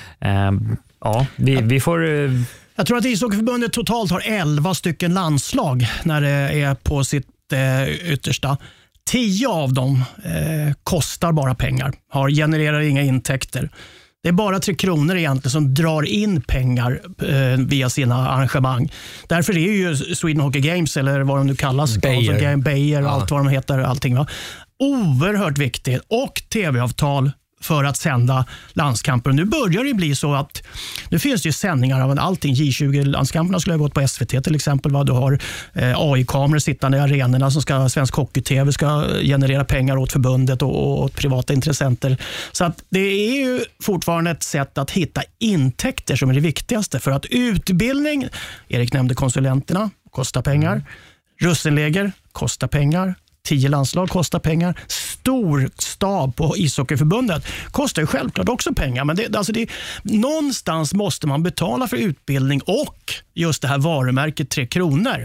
vi får... Jag tror att ishockeyförbundet totalt har 11 stycken landslag när det är på sitt yttersta. 10 av dem kostar bara pengar, genererar inga intäkter. Det är bara 3 Kronor egentligen som drar in pengar via sina arrangemang. Därför är ju Sweden Hockey Games eller vad de nu kallas, Beijer, allt vad de heter, allting va. Oerhört viktigt och tv-avtal för att sända landskamper. Nu börjar det bli så att nu finns det ju sändningar av allting. J20-landskamperna skulle ha gått på SVT till exempel. Du har AI-kameror sittande i arenorna som Svensk Hockey-TV ska generera pengar åt förbundet och åt privata intressenter. Så att det är ju fortfarande ett sätt att hitta intäkter som är det viktigaste. För att utbildning, Erik nämnde konsulenterna, kostar pengar. Russenläger kostar pengar. 10 landslag kostar pengar. Stor stab på ishockeyförbundet kostar ju självklart också pengar. Men någonstans måste man betala för utbildning och just det här varumärket 3 Kronor.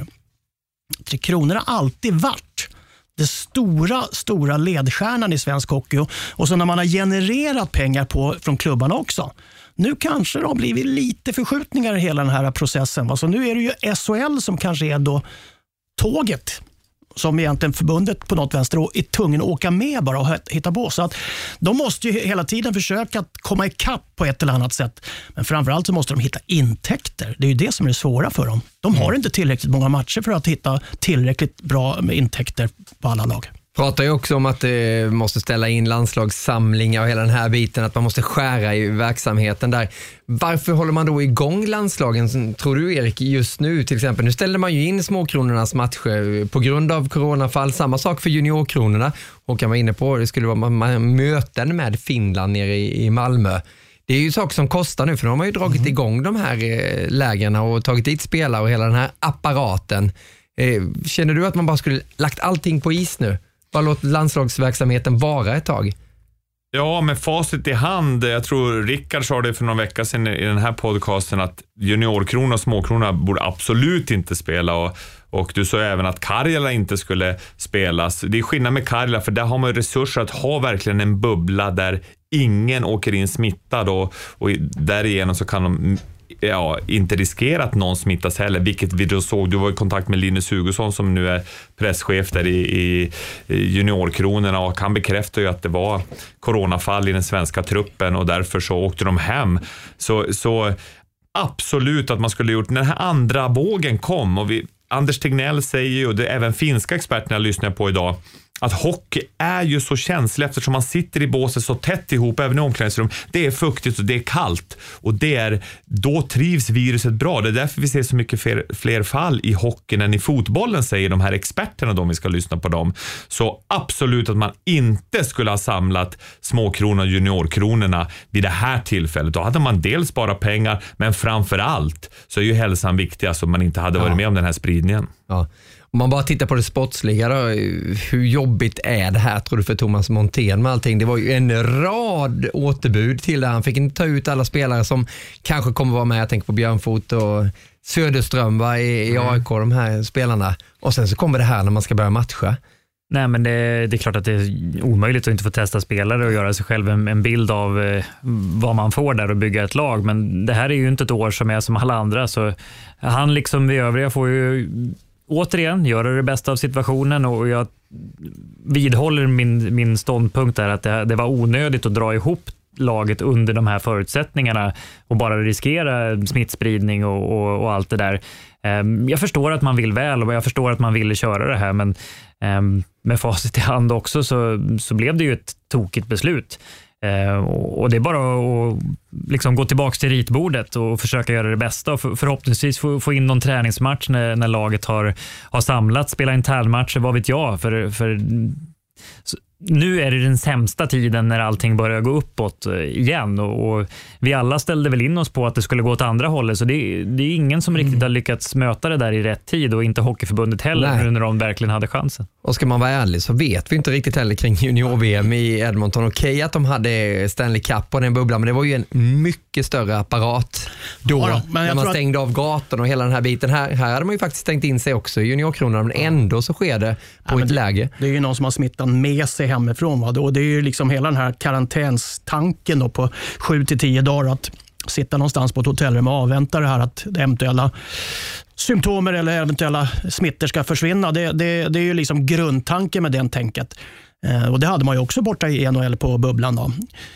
3 Kronor har alltid varit det stora ledstjärnan i svensk hockey. Och så när man har genererat pengar från klubbarna också. Nu kanske det har blivit lite förskjutningar i hela den här processen. Alltså nu är det ju SHL som kanske är då tåget som egentligen förbundet på något vänster är tvungen att åka med bara och hitta på. Så att de måste ju hela tiden försöka att komma ikapp på ett eller annat sätt. Men framförallt så måste de hitta intäkter. Det är ju det som är det svåra för dem. De har inte tillräckligt många matcher för att hitta tillräckligt bra med intäkter på alla lag. Pratar ju också om att det måste ställa in landslagssamlingar och hela den här biten, att man måste skära i verksamheten där. Varför håller man då igång landslagen, tror du Erik, just nu till exempel? Nu ställer man ju in småkronornas matcher på grund av coronafall. Samma sak för juniorkronorna. Och kan vara inne på, det skulle vara möten med Finland nere i Malmö. Det är ju saker som kostar nu, för de har ju dragit igång de här lägerna och tagit dit spelare och hela den här apparaten. Känner du att man bara skulle lagt allting på is nu? Bara låt landslagsverksamheten vara ett tag? Ja, med facit i hand. Jag tror Rickard sa det för någon vecka sedan i den här podcasten att juniorkrona och småkrona borde absolut inte spela. Och du sa även att Karjala inte skulle spelas. Det är skillnad med Karjala, för där har man resurser att ha verkligen en bubbla där ingen åker in smittad och därigenom så kan de inte riskera att någon smittas heller, vilket vi då såg. Du var i kontakt med Linus Hugosson som nu är presschef där i juniorkronorna, och han bekräftar ju att det var coronafall i den svenska truppen och därför så åkte de hem. Så absolut att man skulle gjort, när den här andra vågen kom, och Anders Tegnell säger ju, och det är även finska experterna lyssnar på idag, att hockey är ju så känslig eftersom man sitter i båset så tätt ihop även i omklädningsrum. Det är fuktigt och det är kallt och då trivs viruset bra. Det är därför vi ser så mycket fler fall i hockeyn än i fotbollen, säger de här experterna då, om vi ska lyssna på dem. Så absolut att man inte skulle ha samlat småkrona och juniorkronorna vid det här tillfället. Då hade man dels bara pengar, men framförallt så är ju hälsan viktigast, om man inte hade varit med om den här spridningen. Ja. Om man bara tittar på det sportsliga då, hur jobbigt är det här tror du för Thomas Montén med allting? Det var ju en rad återbud till det. Han fick inte ta ut alla spelare som kanske kommer vara med. Jag tänker på Björnfot och Söderström i AIK, de här spelarna. Och sen så kommer det här när man ska börja matcha. Nej, men det är klart att det är omöjligt att inte få testa spelare och göra sig själv en bild av vad man får där och bygga ett lag. Men det här är ju inte ett år som är som alla andra, så han liksom vi övriga får ju återigen göra det bästa av situationen, och jag vidhåller min ståndpunkt där att det var onödigt att dra ihop laget under de här förutsättningarna och bara riskera smittspridning och allt det där. Jag förstår att man vill väl och jag förstår att man ville köra det här, men med facit i hand också så blev det ju ett tokigt beslut. Och det är bara att liksom gå tillbaka till ritbordet och försöka göra det bästa och förhoppningsvis få in någon träningsmatch när laget har samlat, spela internmatcher, vad vet jag, för nu är det den sämsta tiden när allting börjar gå uppåt igen, och vi alla ställde väl in oss på att det skulle gå åt andra hållet, så det är ingen som riktigt har lyckats möta det där i rätt tid, och inte Hockeyförbundet heller när de verkligen hade chansen. Och ska man vara ärlig så vet vi inte riktigt heller kring junior-VM i Edmonton. Okej att de hade Stanley Cup på den bubblan, men det var ju en mycket större apparat då, när man stängde av gatorna och hela den här biten. Här hade man ju faktiskt stängt in sig också i juniorkronorna, men ändå så sker det på ett läge. Det är ju någon som har smittat med sig hemifrån, va? Och det är ju liksom hela den här karantänstanken då på 7-10 dagar, att sitta någonstans på ett hotellrum och avvänta det här att eventuella symptomer eller eventuella smittor ska försvinna. Det är ju liksom grundtanken med den tänket. Och det hade man ju också borta i NHL på bubblan då.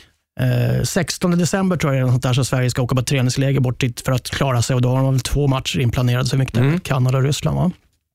16 december tror jag det är något där, så Sverige ska åka på träningsläger bort dit för att klara sig, och då har man väl 2 matcher inplanerade, så mycket Kanada och Ryssland, va?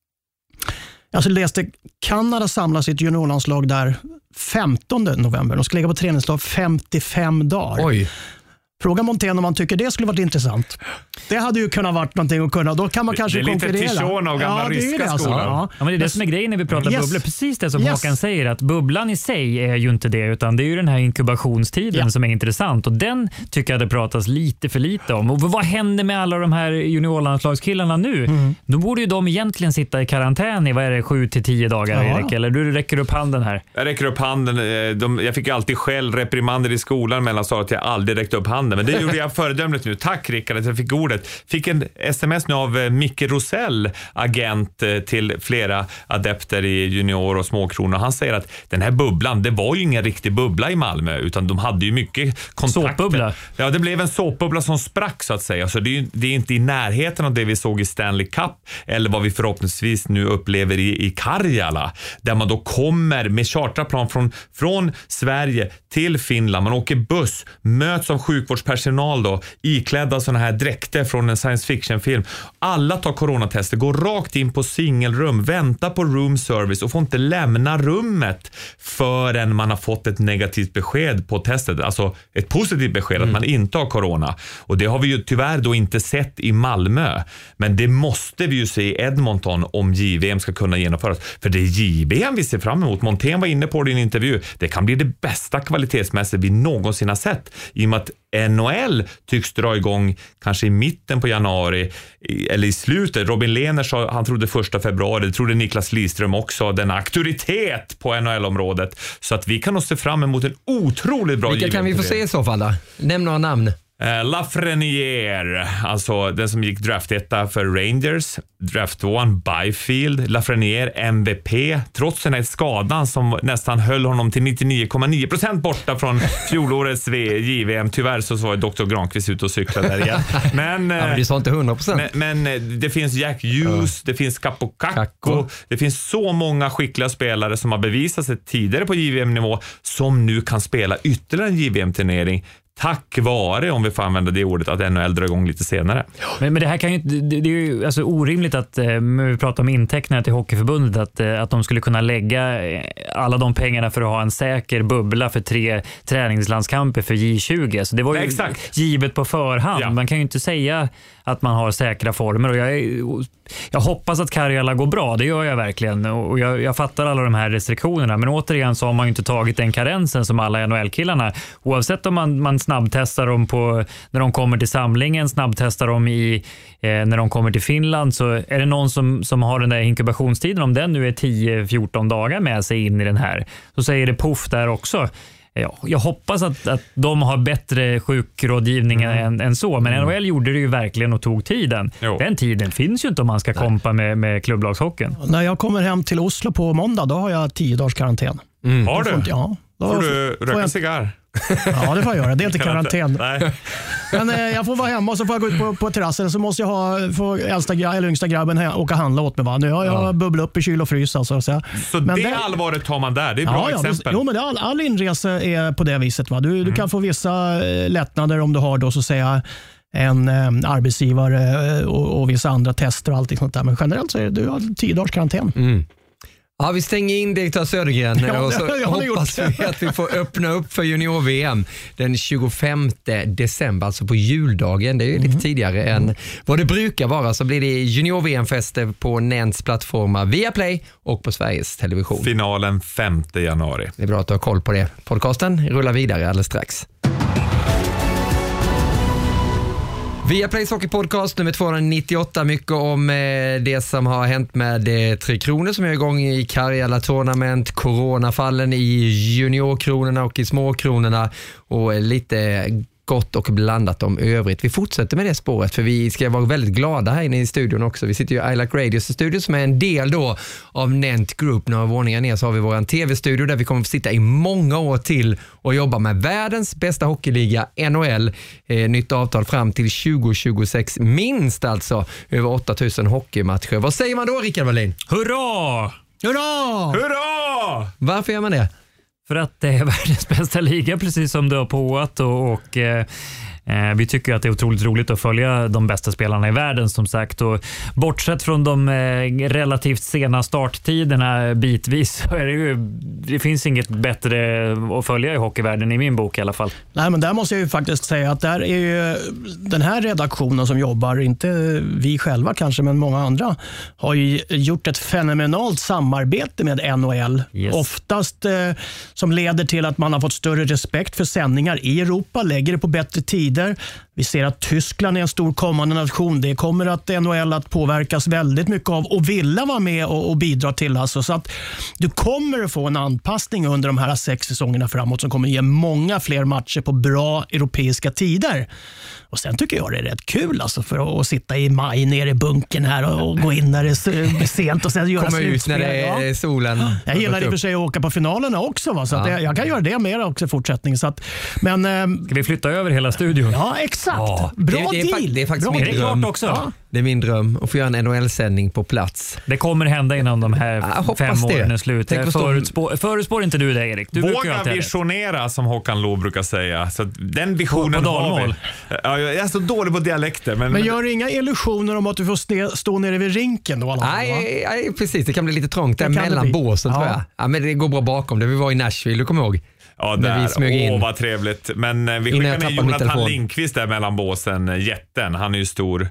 Jag läste Kanada samla sitt juniorlandslag där 15 november. De ska ligga på träningslag 55 dagar. Oj. Fråga Montén om man tycker det skulle varit intressant. Det hade ju kunnat varit någonting att kunna. Då kan man kanske konkurrera. Det är lite Tichon av gamla ryska skolan. Ja, men det är det som är grejen när vi pratar bubblor. Precis det som Håkan säger, att bubblan i sig är ju inte det, utan det är ju den här inkubationstiden som är intressant, och den tycker jag det pratas lite för lite om. Och vad händer med alla de här juniorlandslagskillarna nu? Då borde ju de egentligen sitta i karantän i 7-10 dagar, Erik, eller du räcker upp handen här. Jag räcker upp handen. Jag fick ju alltid själv reprimander i skolan mellan sa att jag aldrig räckte upp handen. Men det gjorde jag föredömligt nu. Tack Rickard att jag fick ordet. Fick en sms nu av Micke Rosell, agent till flera adepter i junior och småkronor. Han säger att den här bubblan, det var ju ingen riktig bubbla i Malmö, utan de hade ju mycket kontakter. Såpbubbla? Ja, det blev en såpbubbla som sprack så att säga. Så det är inte i närheten av det vi såg i Stanley Cup eller vad vi förhoppningsvis nu upplever i Karjala, där man då kommer med charterplan från Sverige till Finland. Man åker buss, möts av sjukvårdspersonal då, iklädda sådana här dräkter från en science fiction-film. Alla tar coronatester, går rakt in på singelrum, väntar på room service och får inte lämna rummet förrän man har fått ett negativt besked på testet. Alltså ett positivt besked att man inte har corona. Och det har vi ju tyvärr då inte sett i Malmö. Men det måste vi ju se i Edmonton om JVM ska kunna genomföras. För det är JVM vi ser fram emot. Montén var inne på det i en intervju. Det kan bli det bästa kvalitetsmässigt vi någonsin har sett. I och med att NHL tycks dra igång kanske i mitten på januari eller i slutet. Robin Lehner sa han trodde 1 februari, det trodde Niklas Lidström också, den auktoritet på NHL-området. Så att vi kan nog se fram emot en otroligt bra. Vilka kan vi få se i så fall då? Nämn några namn. Lafreniere, alltså den som gick draftetta för Rangers, draft 1 Byfield, Lafreniere MVP, trots den här skadan som nästan höll honom till 99,9% borta från fjolårets JVM. Tyvärr så var Dr. Granqvist ute och cyklade där igen. Men det sa inte 100%. Men det finns Jack Hughes, det finns Capo Kakko, det finns så många skickliga spelare som har bevisat sig tidigare på JVM-nivå som nu kan spela ytterligare en JVM-turnering. Tack vare, om vi får använda det ordet, att NHL drar igång lite senare. Men det här kan ju, det är ju alltså orimligt att vi pratar om intäkterna till Hockeyförbundet att de skulle kunna lägga alla de pengarna för att ha en säker bubbla för 3 träningslandskamper för J20. Så det var ju givet på förhand. Ja. Man kan ju inte säga att man har säkra former, och jag hoppas att Karjala går bra, det gör jag verkligen, och jag fattar alla de här restriktionerna, men återigen så har man ju inte tagit den karensen som alla NHL-killarna, oavsett om man snabbtestar dem på när de kommer till samlingen, snabbtestar dem när de kommer till Finland, så är det någon som har den där inkubationstiden, om den nu är 10-14 dagar med sig in i den här, så säger det puff där också. Ja, jag hoppas att de har bättre sjukrådgivning än så. Men NHL gjorde det ju verkligen och tog tiden. Jo. Den tiden finns ju inte om man ska kompa med klubblagshockeyn. När jag kommer hem till Oslo på måndag, då har jag 10 dagars karantän. Har du? Ja. Får du röka cigarr? Ja, det får jag göra. Det är inte karantän. Men jag får vara hemma och så får jag gå ut på terrassen, så måste jag få yngsta grabben åka handla åt mig. Nu har jag bubblat upp i kyl och frys. Alltså, så men det allvaret tar man där. Det är bra exempel. Jo, men all inresa är på det viset. Va? Du kan få vissa lättnader om du har då, så att säga, en arbetsgivare och vissa andra tester och allt sånt där. Men generellt så är det 10 dagars karantän. Ja, vi stänger in direktör Södergren och så hoppas vi att vi får öppna upp för junior-VM den 25 december, alltså på juldagen. Det är ju lite tidigare än vad det brukar vara, så blir det junior-VM-fester på Nents plattformar Viaplay och på Sveriges Television. Finalen 5 januari. Det är bra att du har koll på det. Podcasten rullar vidare alldeles strax. Viaplays hockeypodcast nummer 298, mycket om det som har hänt med Tre Kronor som är igång i Karjala Tournament, coronafallen i juniorkronorna och i småkronorna och lite gott och blandat om övrigt. Vi fortsätter med det spåret, för vi ska vara väldigt glada här inne i studion också. Vi sitter ju i I Like Radios studio som är en del då av Nent Group. Några våningar ner så har vi vår tv-studio där vi kommer att sitta i många år till och jobba med världens bästa hockeyliga, NHL. Nytt avtal fram till 2026, minst alltså över 8000 hockeymatcher. Vad säger man då, Rickard Wallin? Hurra! Hurra! Hurra! Varför gör man det? För att det är världens bästa liga, precis som du har påat, och vi tycker att det är otroligt roligt att följa de bästa spelarna i världen, som sagt, och bortsett från de relativt sena starttiderna bitvis, så är det finns inget bättre att följa i hockeyvärlden i min bok i alla fall. Nej, men där måste jag ju faktiskt säga att där är ju den här redaktionen som jobbar, inte vi själva kanske, men många andra har ju gjort ett fenomenalt samarbete med NHL. Yes. Oftast som leder till att man har fått större respekt för sändningar i Europa, lägger det på bättre tider. Vi ser att Tyskland är en stor kommande nation. Det kommer att NHL att påverkas väldigt mycket av och vilja vara med och bidra till. Alltså. Så att du kommer att få en anpassning under de här 6 säsongerna framåt som kommer ge många fler matcher på bra europeiska tider. Och sen tycker jag det är rätt kul alltså, för att sitta i maj nere i bunken här och gå in när det är sent och sen göra slutspel. Komma ut när det är solen. Jag gillar i och för sig att åka på finalerna också. Va? Så att jag kan göra det mer också i fortsättning. Så att, men, ska vi flytta över hela studion? Ja, exakt. Ja. Bra deal. Det är faktiskt min dröm också. Ja. Det är min dröm att få göra en NHL-sändning på plats. Det kommer hända innan de här 5 åren är slut. Förutspår inte du det, Erik? Du våga visionera, som Håkan Loo brukar säga. Så den visionen har vi. Ja, jag är så dålig på dialekter. Men gör inga illusioner om att du får stå nere vid rinken då? Nej, precis. Det kan bli lite trångt där mellan båsen, tror jag. Ja, men det går bra bakom det. Vi var i Nashville, du kommer ihåg? Ja, där. Vad trevligt. Men vi skickar med Jonathan Lindqvist där mellan båsen, jätten. Han är ju stor.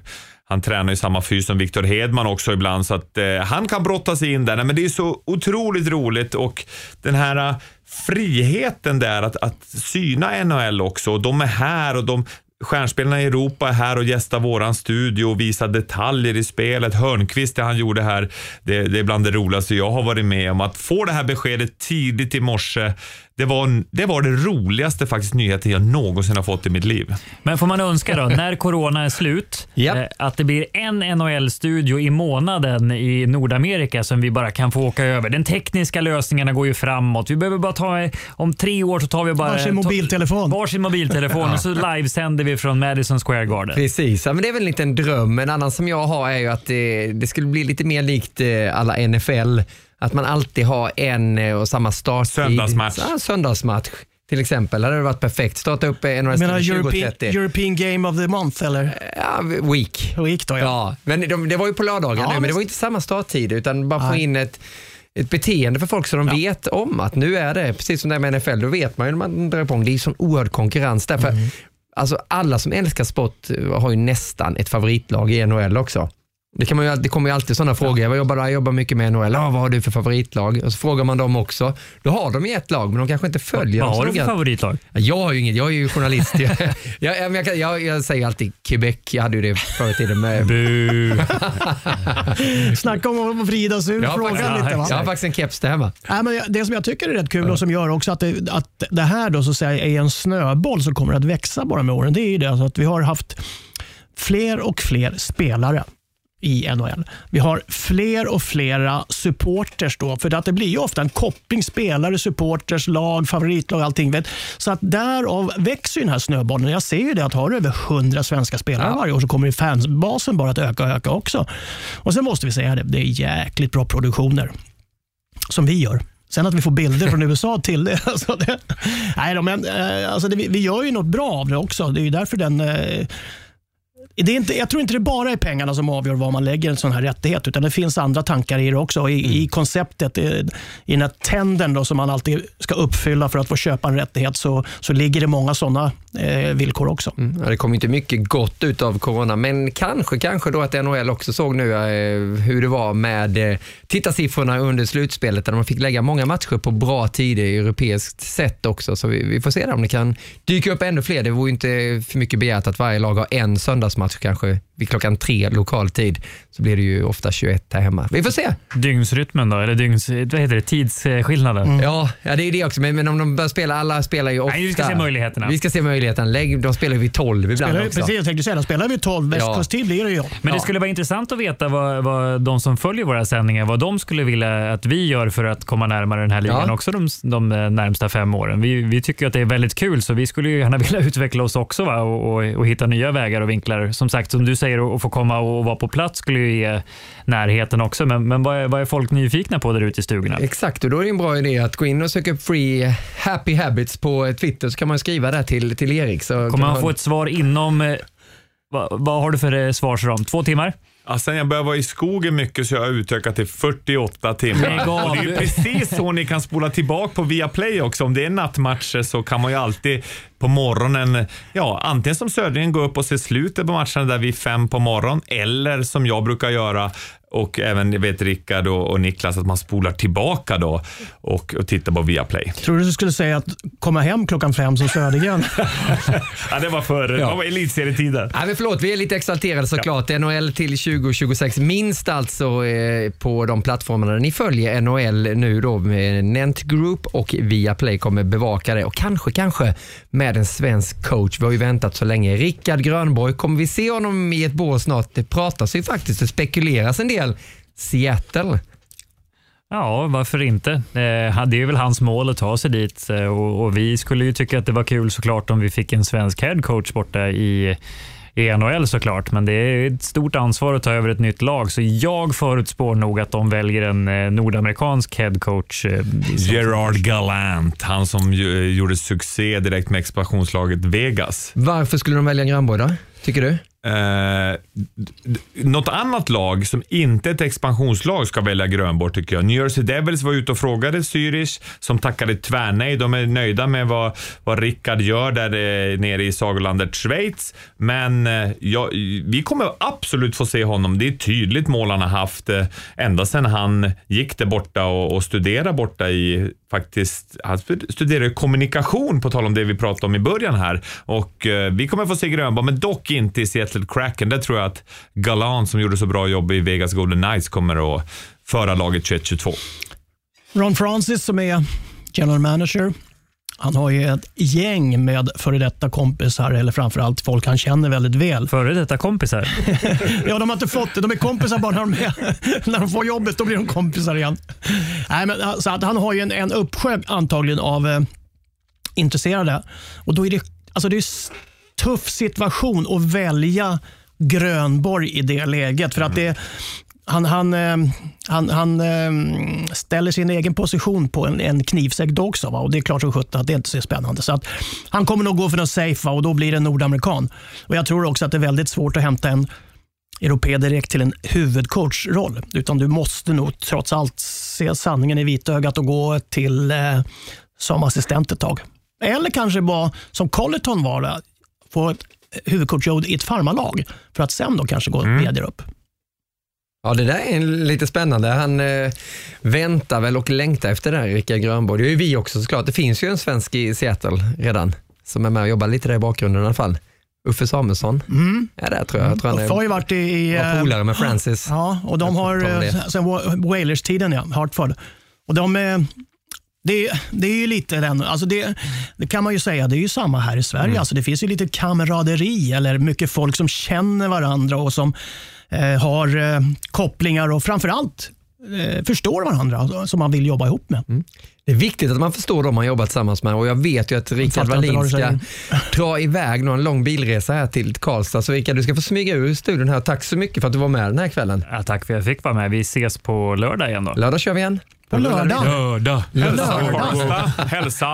Han tränar i samma fys som Victor Hedman också ibland, så att han kan brotta sig in där. Men det är så otroligt roligt, och den här friheten där att syna NHL också. Och de är här, och stjärnspelarna i Europa är här och gästar våran studio och visar detaljer i spelet. Hörnqvist, det han gjorde här, det är bland det roligaste jag har varit med om. Att få det här beskedet tidigt i morse, det var det roligaste faktiskt nyheten jag någonsin har fått i mitt liv. Men får man önska då, när corona är slut, att det blir en NHL-studio i månaden i Nordamerika som vi bara kan få åka över. Den tekniska lösningarna går ju framåt. Vi behöver bara om 3 år så tar vi bara varsin mobiltelefon och så livesänder vi från Madison Square Garden. Precis, men det är väl en liten dröm. En annan som jag har är ju att det skulle bli lite mer likt alla NFL. Att man alltid har en och samma starttid. Söndagsmatch till exempel. Hade det varit perfekt. Starta upp NHL 2030. European Game of the Month eller? Ja, week då, ja. Men det var ju på lördagen nu, men det var inte samma starttid, utan bara få in ett beteende för folk så de vet om att nu är det, precis som det med NFL, då vet man ju när man drar igång. Det är sån oerhörd konkurrens därför. Alltså alla som älskar sport har ju nästan ett favoritlag i NHL också. Det kommer ju alltid sådana frågor. Jag jobbar mycket med NHL. Vad har du för favoritlag? Och så frågar man dem också. Då har de ju ett lag, men de kanske inte följer. Vad har du för favoritlag? Jag har ju inget. Jag är ju journalist. jag säger alltid Quebec. Jag hade ju det förr i tiden med... Snacka om att vrida sig ur frågan lite, va? Jag har faktiskt en keps där hemma. Men det som jag tycker är rätt kul och som gör också att det här då så att säga är en snöboll som kommer att växa bara med åren. Det är ju det alltså att vi har haft fler och fler spelare i NHL. Vi har fler och flera supporters då, för att det blir ju ofta en koppling spelare, supporters, lag, favoritlag, allting. Så att därav växer ju den här snöbollen. Jag ser ju det att har du över 100 svenska spelare varje år så kommer ju fansbasen bara att öka också. Och sen måste vi säga det är jäkligt bra produktioner som vi gör. Sen att vi får bilder från USA till det. Vi gör ju något bra av det också. Det är ju därför jag tror inte det bara är pengarna som avgör vad man lägger en sån här rättighet, utan det finns andra tankar i det också. I konceptet, i den här tänden då, som man alltid ska uppfylla för att få köpa en rättighet, så ligger det många sådana villkor också. Det kommer inte mycket gott ut av corona, men kanske då att NHL också såg nu hur det var med tittarsiffrorna under slutspelet, där man fick lägga många matcher på bra tider i europeiskt sätt också. Så vi får se om det kan dyka upp ännu fler. Det vore inte för mycket begärt att varje lag har en söndagsmatch kanske vid klockan 3 lokal tid, så blir det ju ofta 21 här hemma. Vi får se. Dygnsrytmen då, eller vad heter det, tidsskillnaden? Ja, det är det också, men om de börjar spela, alla spelar ju ofta. Nej, vi ska se möjligheterna. Vi ska se möjligheterna. De spelar vid 12 ibland också. Precis, jag tänkte säga, de spelar vid 12, västkosttid blir det ju. Men det skulle vara intressant att veta vad de som följer våra sändningar, vad de skulle vilja att vi gör för att komma närmare den här ligan också de närmsta 5 åren. Vi tycker att det är väldigt kul, så vi skulle ju gärna vilja utveckla oss också, va? Och hitta nya vägar och vinklar. Som sagt, som du säger, att få komma och vara på plats skulle ju ge närheten också. Men vad är folk nyfikna på där ute i stugorna? Exakt, och då är det en bra idé att gå in och söka upp Free Happy Habits på Twitter, så kan man skriva där till Erik. Så kommer man få ett svar inom... Vad har du för svarsram? 2 timmar? Sen jag började vara i skogen mycket så jag har utökat till 48 timmar. Och det är ju precis så ni kan spola tillbaka på Viaplay också. Om det är nattmatcher så kan man ju alltid på morgonen, antingen som Södringen gå upp och se slutet på matcherna där vid 5 på morgon, eller som jag brukar göra, och även Rickard och Niklas, att man spolar tillbaka då och tittar på Viaplay. Tror du skulle säga att komma hem klockan 5 som Södringen? Det var förr. Det var elitserietiden. Men förlåt, vi är lite exalterade såklart. NHL till 2026 minst alltså på de plattformarna ni följer NHL nu då, med Nent Group och Viaplay kommer bevaka det, och kanske med en svensk coach. Vi har ju väntat så länge. Rickard Grönborg, kommer vi se honom i ett bås snart? Det pratas ju faktiskt, det spekuleras en del. Seattle. Ja, varför inte? Det är väl hans mål att ta sig dit, och vi skulle ju tycka att det var kul såklart om vi fick en svensk headcoach borta i NHL såklart, men det är ett stort ansvar att ta över ett nytt lag, så jag förutspår nog att de väljer en nordamerikansk headcoach. Gerard Gallant, han som gjorde succé direkt med expansionslaget Vegas. Varför skulle de välja Grönborg då, tycker du? något annat lag som inte är ett expansionslag ska välja grönbord tycker jag. New Jersey Devils var ute och frågade Zürich som tackade tvärnej. De är nöjda med vad Rickard gör där nere i Sagolandet Schweiz. Men vi kommer absolut få se honom. Det är tydligt mål han har haft ända sedan han gick där borta och studerade borta i faktiskt, han studerar kommunikation på tal om det vi pratade om i början här. Och vi kommer få se grönbord, men dock inte i Seattle Kraken. Där tror jag att Gallant som gjorde så bra jobb i Vegas Golden Knights kommer att föra laget 21-22. Ron Francis som är general manager, han har ju ett gäng med före detta kompisar, eller framförallt folk han känner väldigt väl. Före detta kompisar? Ja, de har inte fått det. De är kompisar bara när de får jobbet, då blir de kompisar igen. Nej, men, så att han har ju en uppsjö antagligen av intresserade. Och då är det, alltså det är tuff situation att välja Grönborg i det läget. För att det han ställer sin egen position på en knivsäck då också, va? Och det är klart som sjutton att det inte är så spännande. Så att han kommer nog gå för något safe, va? Och då blir det en nordamerikan. Och jag tror också att det är väldigt svårt att hämta en europé direkt till en huvudcoachroll. Utan du måste nog trots allt se sanningen i vitögat och gå till som assistent ett tag. Eller kanske bara som Colleton var, få ett huvudcoachjobb i ett farmalag för att sen då kanske gå vidare upp. Ja, det där är lite spännande. Han väntar väl och längtar efter det här, Rickard Grönborg. Det är ju vi också såklart. Det finns ju en svensk i Seattle redan som är med och jobbar lite där i bakgrunden i alla fall. Uffe Samuelsson. Ja, det tror jag. Jag tror han har ju varit var polare med Francis. Ja, och de har sen Whalers-tiden, Hartford. Och det är ju lite den, alltså det kan man ju säga, det är ju samma här i Sverige. Alltså det finns ju lite kameraderi eller mycket folk som känner varandra och som har kopplingar och framförallt förstår varandra som man vill jobba ihop med. Det är viktigt att man förstår dem man jobbar tillsammans med, och jag vet ju att Rickard Wallin ska dra iväg någon lång bilresa här till Karlstad. Så Rickard, du ska få smyga ur studion här. Tack så mycket för att du var med den här kvällen. Ja, tack för att jag fick vara med. Vi ses på lördag igen då. Lördag kör vi igen. På lördag. Hälsa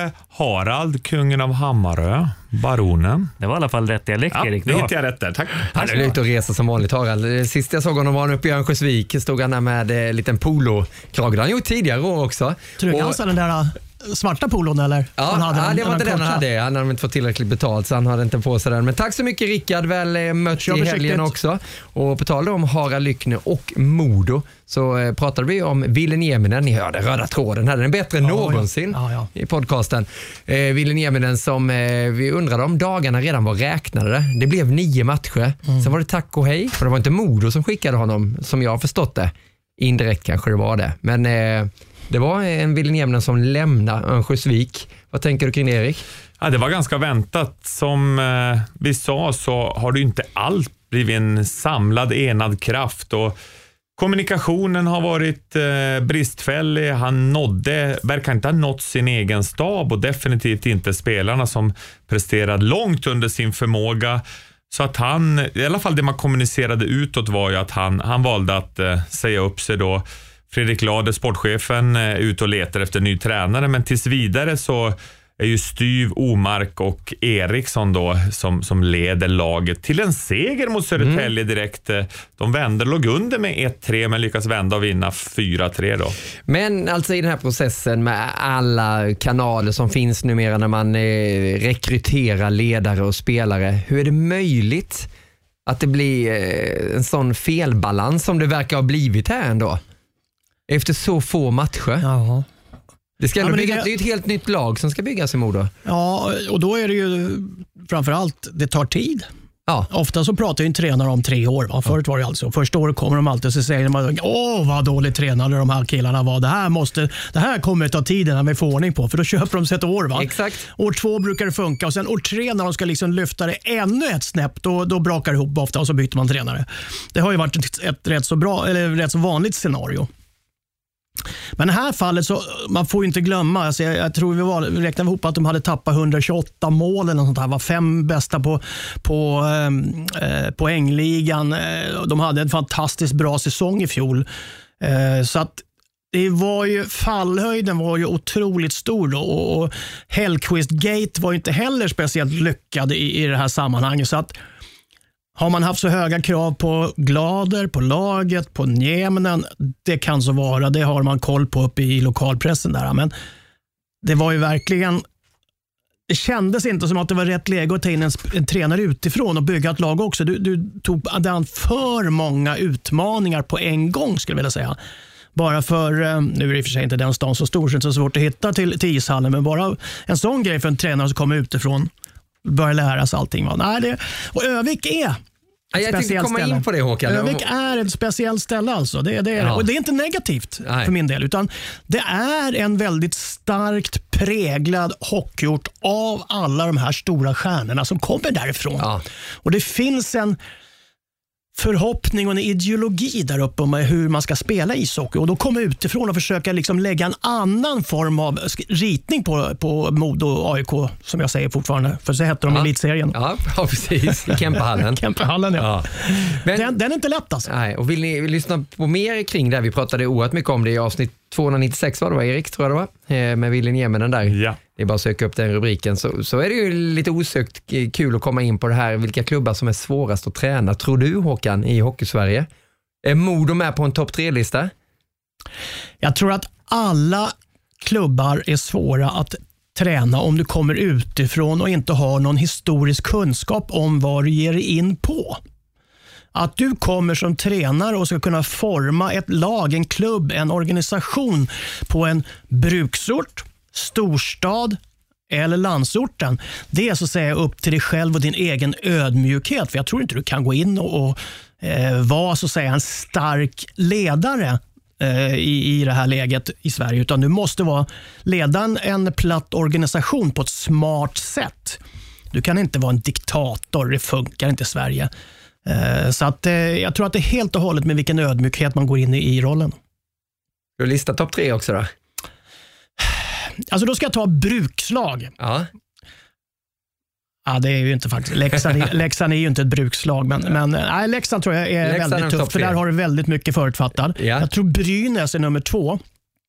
Harald, kungen av Hammarö, baronen. Det var i alla fall rätt dialekt, Erik. Det hittade jag rätt där, tack. Han är ute och reser som vanligt, Harald. Sist jag såg honom var han uppe i Örnsköldsvik. Stod han där med en liten polo-krag. Det har han gjort tidigare år också. Tror du han den där svarta polon eller? Ja, det var inte den han hade. Han hade inte fått tillräckligt betalt så han hade inte på sig den. Men tack så mycket Rickard, väl mött i helgen också. Och på tal om Harald Lyckner och Modo så pratade vi om Ville Nieminen. Ni hörde röda tråden här, den är bättre än någonsin i podcasten. Ville Nieminen som vi undrade om dagarna redan var räknade. Det blev 9 matcher. Sen var det tack och hej. Och det var inte Modo som skickade honom som jag har förstått det. Indirekt kanske det var det. Men det var en Ville Nieminen som lämnade Örnsköldsvik. Vad tänker du kring Erik? Ja, det var ganska väntat. Som vi sa så har det inte allt blivit en samlad, enad kraft. Och kommunikationen har varit bristfällig. Han verkar inte ha nått sin egen stab och definitivt inte spelarna som presterade långt under sin förmåga. Så att han, i alla fall det man kommunicerade utåt var ju att han valde att säga upp sig då. Fredrik Lade, sportchefen, är ute och letar efter ny tränare, men tills vidare så är ju Styv, Omark och Eriksson då som leder laget till en seger mot Södertälje direkt. De låg under med 1-3 men lyckas vända och vinna 4-3 då. Men alltså i den här processen med alla kanaler som finns numera när man rekryterar ledare och spelare, hur är det möjligt att det blir en sån felbalans som det verkar ha blivit här ändå? Efter så få matcher. Ja. Det är ju ett helt nytt lag som ska byggas i Modo. Ja, och då är det ju framförallt, det tar tid. Ja. Ofta så pratar ju en tränare om 3 år. Va? Förut var det alltså. Första året kommer de alltid och så säger de vad dåligt tränade de här killarna var. Det här kommer ta tid när vi får ordning på. För då köper de sig ett år. Va? Exakt. År 2 brukar det funka och sen år 3 när de ska liksom lyfta det ännu ett snäpp då brakar det ihop ofta och så byter man tränare. Det har ju varit ett rätt så vanligt scenario. Men i det här fallet så man får ju inte glömma, alltså jag tror vi räknade ihop att de hade tappat 128 mål eller något sånt här, var 5 bästa på poängligan. De hade en fantastiskt bra säsong i fjol. Så att det var ju, fallhöjden var ju otroligt stor då, och Hellquist Gate var ju inte heller speciellt lyckad i det här sammanhanget, så att Har man haft så höga krav på Glader, på laget, på Nieminen, det kan så vara. Det har man koll på uppe i lokalpressen där. Men det var ju verkligen... Det kändes inte som att det var rätt läge att ta in en tränare utifrån och bygga ett lag också. Du tog för många utmaningar på en gång, skulle jag vilja säga. Bara för, nu är det i och för sig inte den stan så stor så det är så svårt att hitta till ishallen, men bara en sån grej för en tränare som kommer utifrån, börjar lära sig allting. Och Övik är jag tänkte komma in på det, Håkan. Övik är ett speciellt ställe alltså. Och det är inte negativt för min del, utan det är en väldigt starkt präglad hockeyort av alla de här stora stjärnorna som kommer därifrån. Ja. Och det finns en förhoppning och en ideologi där uppe om hur man ska spela ishockey, och då kommer utifrån och försöka liksom lägga en annan form av ritning på Modo och AIK, som jag säger fortfarande, för så heter de i elitserien. Ja, precis. I Kempehallen. Kempehallen, ja. Men, den är inte lätt alltså. Nej, och vill ni lyssna på mer kring det? Vi pratade oerhört mycket om det i avsnitt 296 var det, Erik, tror jag det var, med Willen Nieminen där. Ja. Det är bara att söka upp den rubriken. Så är det ju lite osökt kul att komma in på det här, vilka klubbar som är svårast att träna. Tror du, Håkan, i Hockeysverige? Är Modo med på en topp 3-lista? Jag tror att alla klubbar är svåra att träna om du kommer utifrån och inte har någon historisk kunskap om vad du ger dig in på. Att du kommer som tränare och ska kunna forma ett lag, en klubb, en organisation på en bruksort, storstad eller landsorten. Det är så att säga upp till dig själv och din egen ödmjukhet. För jag tror inte du kan gå in och vara så att säga en stark ledare i det här läget i Sverige, utan du måste leda en platt organisation på ett smart sätt. Du kan inte vara en diktator, det funkar inte i Sverige. Så att jag tror att det är helt och hållet med vilken ödmjukhet man går in i rollen. Du listar topp 3 också då? Alltså då ska jag ta brukslag. Ja. Ja, det är ju inte faktiskt. Leksand är ju inte ett brukslag, men nej, Leksand tror jag är väldigt tufft, för där har du väldigt mycket förutfattad. Ja. Jag tror Brynäs är nummer 2.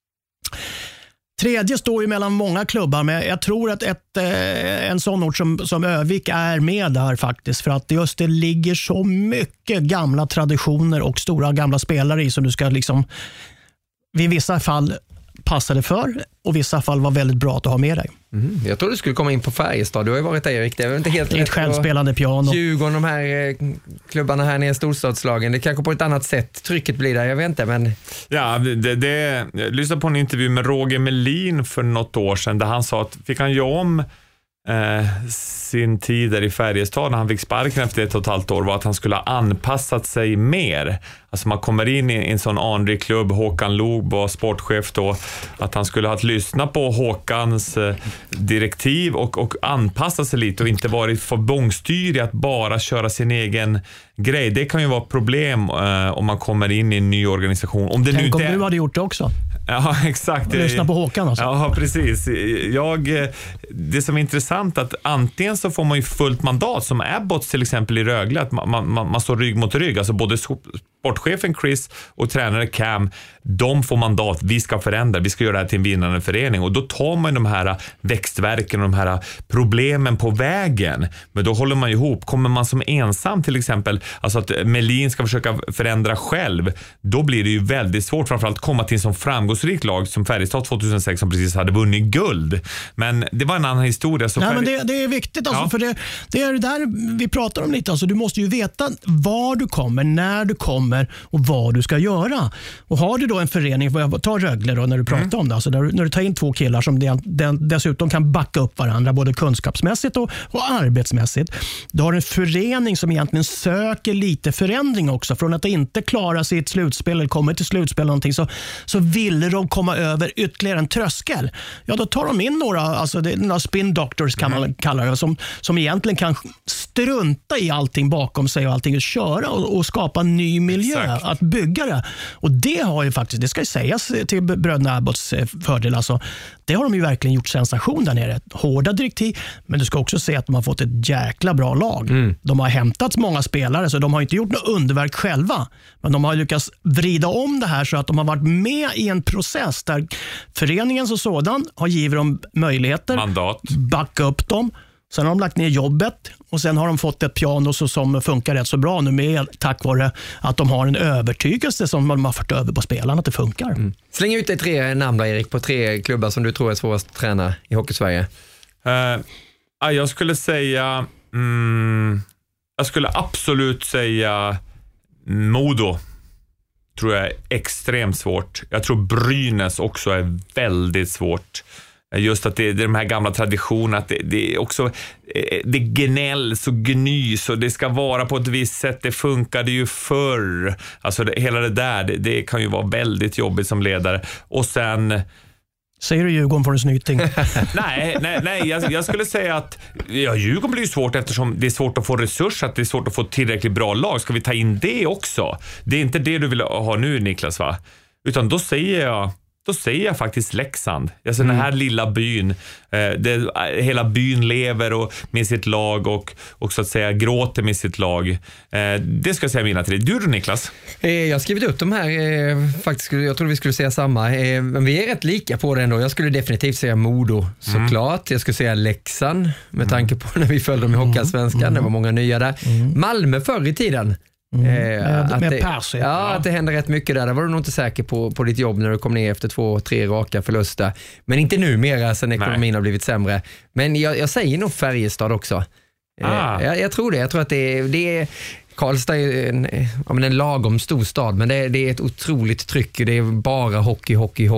Tredje står ju mellan många klubbar, men jag tror att en sån ort som Övik är med där faktiskt, för att just det ligger så mycket gamla traditioner och stora gamla spelare i som du ska liksom vid vissa fall passa det för och vissa fall var väldigt bra att ha med dig. Jag tror du skulle komma in på Färjestad. Du har ju varit där, Erik. Det är inte helt ett självspelande piano. 20 de här klubbarna här nere i storstadslagen. Det kanske på ett annat sätt trycket blir där, jag vet inte. Men... Ja, jag lyssnade på en intervju med Roger Melin för något år sedan där han sa att fick han göra om sin tid där i Färjestad när han fick sparken efter 1,5 år var att han skulle ha anpassat sig mer. Alltså man kommer in i en sån anrik klubb, Håkan Loob var sportchef då, att han skulle ha att lyssna på Håkans direktiv och anpassa sig lite och inte varit för bångstyrig att bara köra sin egen grej. Det kan ju vara problem om man kommer in i en ny organisation. Om du hade gjort det också. Ja, exakt. Lyssna på Håkan alltså. Ja, precis. Det som är intressant att antingen så får man ju fullt mandat som Abbots till exempel i Rögle, att man står rygg mot rygg. Alltså både sportchefen Chris och tränare Cam, de får mandat. Vi ska förändra, vi ska göra det här till en vinnande förening. Och då tar man de här växtverken och de här problemen på vägen. Men då håller man ihop. Kommer man som ensam till exempel, alltså att Melin ska försöka förändra själv, då blir det ju väldigt svårt, framförallt komma till en sån framgångsrik lag som Färjestad 2006 som precis hade vunnit guld. Men det var en annan historia. Så men det är viktigt alltså, för det är det där vi pratar om lite. Alltså, du måste ju veta var du kommer, när du kommer och vad du ska göra. Och har du då en förening, ta Rögle då när du pratar om det, alltså när du tar in 2 killar som dessutom kan backa upp varandra både kunskapsmässigt och arbetsmässigt. Du har en förening som egentligen söker lite förändring också, från att inte klara sitt slutspel eller kommer till slutspel eller någonting, så ville de komma över ytterligare en tröskel. Ja, då tar de in några spin doctors kan man kalla det, som egentligen kan strunta i allting bakom sig och allting att köra och skapa en ny miljö. Exakt. Att bygga det. Och det har ju faktiskt, det ska ju sägas till bröderna Abbotts fördel, alltså, det har de ju verkligen gjort sensation där nere. Hårda direktiv, men du ska också se att de har fått ett jäkla bra lag. De har hämtat många spelare, så de har inte gjort något underverk själva, men de har lyckats vrida om det här så att de har varit med i en process där föreningen som sådan har givit dem möjligheter, mandat, backa upp dem Sen har de lagt ner jobbet och sen har de fått ett piano som funkar rätt så bra nu med tack vare att de har en övertygelse som de har fått över på spelarna att det funkar. Släng ut dig 3 namn då, Erik, på 3 klubbar som du tror är svårast att träna i Hockeysverige. Jag skulle säga jag skulle absolut säga Modo. Tror jag är extremt svårt. Jag tror Brynäs också är väldigt svårt. Just att det är de här gamla traditionerna, att det är också det gnälls och gnys och det ska vara på ett visst sätt, det funkade ju förr. Alltså hela det där, det kan ju vara väldigt jobbigt som ledare. Och sen... Säger du Djurgården får en snyting? nej jag skulle säga att Djurgården blir ju svårt eftersom det är svårt att få resurser, att det är svårt att få tillräckligt bra lag. Ska vi ta in det också? Det är inte det du vill ha nu, Niklas, va? Utan då säger jag faktiskt Leksand. Alltså den här lilla byn, hela byn lever och med sitt lag och så att säga gråter med sitt lag. Det ska jag säga mina 3. Du då, Niklas? Jag har skrivit upp de här, faktiskt, jag tror vi skulle säga samma. Men vi är rätt lika på det ändå. Jag skulle definitivt säga Modo, såklart. Jag skulle säga Leksand, med tanke på när vi följde dem i Hockeyallsvenskan. Det var många nya där. Malmö förr i tiden. Att det händer rätt mycket där. Där var du nog inte säker på ditt jobb när du kom ner efter 2-3 raka förluster. Men inte numera sen ekonomin har blivit sämre. Men jag säger nog Färjestad också. Jag tror det. Jag tror att det är Karlstad är en lagom stor stad, men det är ett otroligt tryck. Det är bara hockey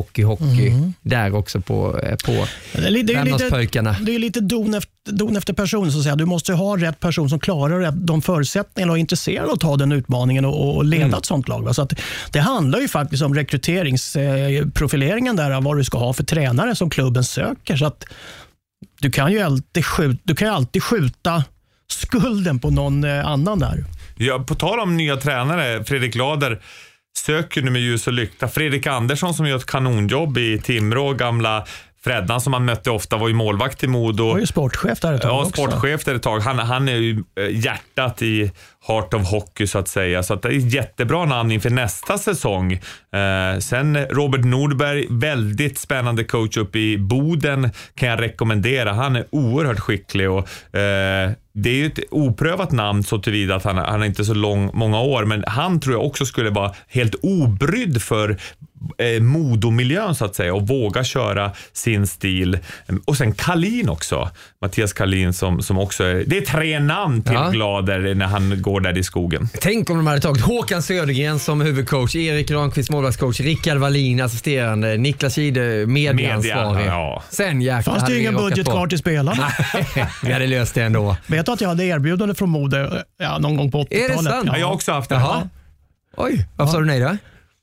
där också på Värmlandspöjkarna. Det är lite don efter person, så att säga. Du måste ha rätt person som klarar de förutsättningarna och är intresserad av att ta den utmaningen och leda ett sånt lag. Så att det handlar ju faktiskt om rekryteringsprofileringen där, av vad du ska ha för tränare som klubben söker. Så att du kan ju alltid skjuta skulden på någon annan där. Ja, på tal om nya tränare, Fredrik Lader söker nu med ljus och lykta. Fredrik Andersson som gör ett kanonjobb i Timrå, gamla Freddan som man mötte ofta, var ju målvakt i Modo. Han var ju sportchef där ett tag. Ja, sportchef där ett tag. Han är ju hjärtat i Heart of Hockey, så att säga. Så att det är ett jättebra namn inför nästa säsong. Sen Robert Nordberg, väldigt spännande coach uppe i Boden, kan jag rekommendera. Han är oerhört skicklig och det är ju ett oprövat namn så tillvida att han är inte så många år, men han tror jag också skulle vara helt obrydd för Modomiljön, så att säga, och våga köra sin stil. Och sen Kalin också, Mattias Kalin som också är, det är 3 namn till Glader när han går där i skogen. Tänk om de hade tagit Håkan Södergren som huvudcoach, Erik Granqvist målvaktscoach, Rickard Wallin assisterande, Niklas Ide medieansvarig. Sen jäklar, fanns det ingen budget kvar till spelarna. Vi hade löst det ändå. Vet du att jag hade erbjudande från Mode någon gång på 80-talet? Är det sant? Ja, jag har också haft det. Jaha. Oj, varför sa du nej då?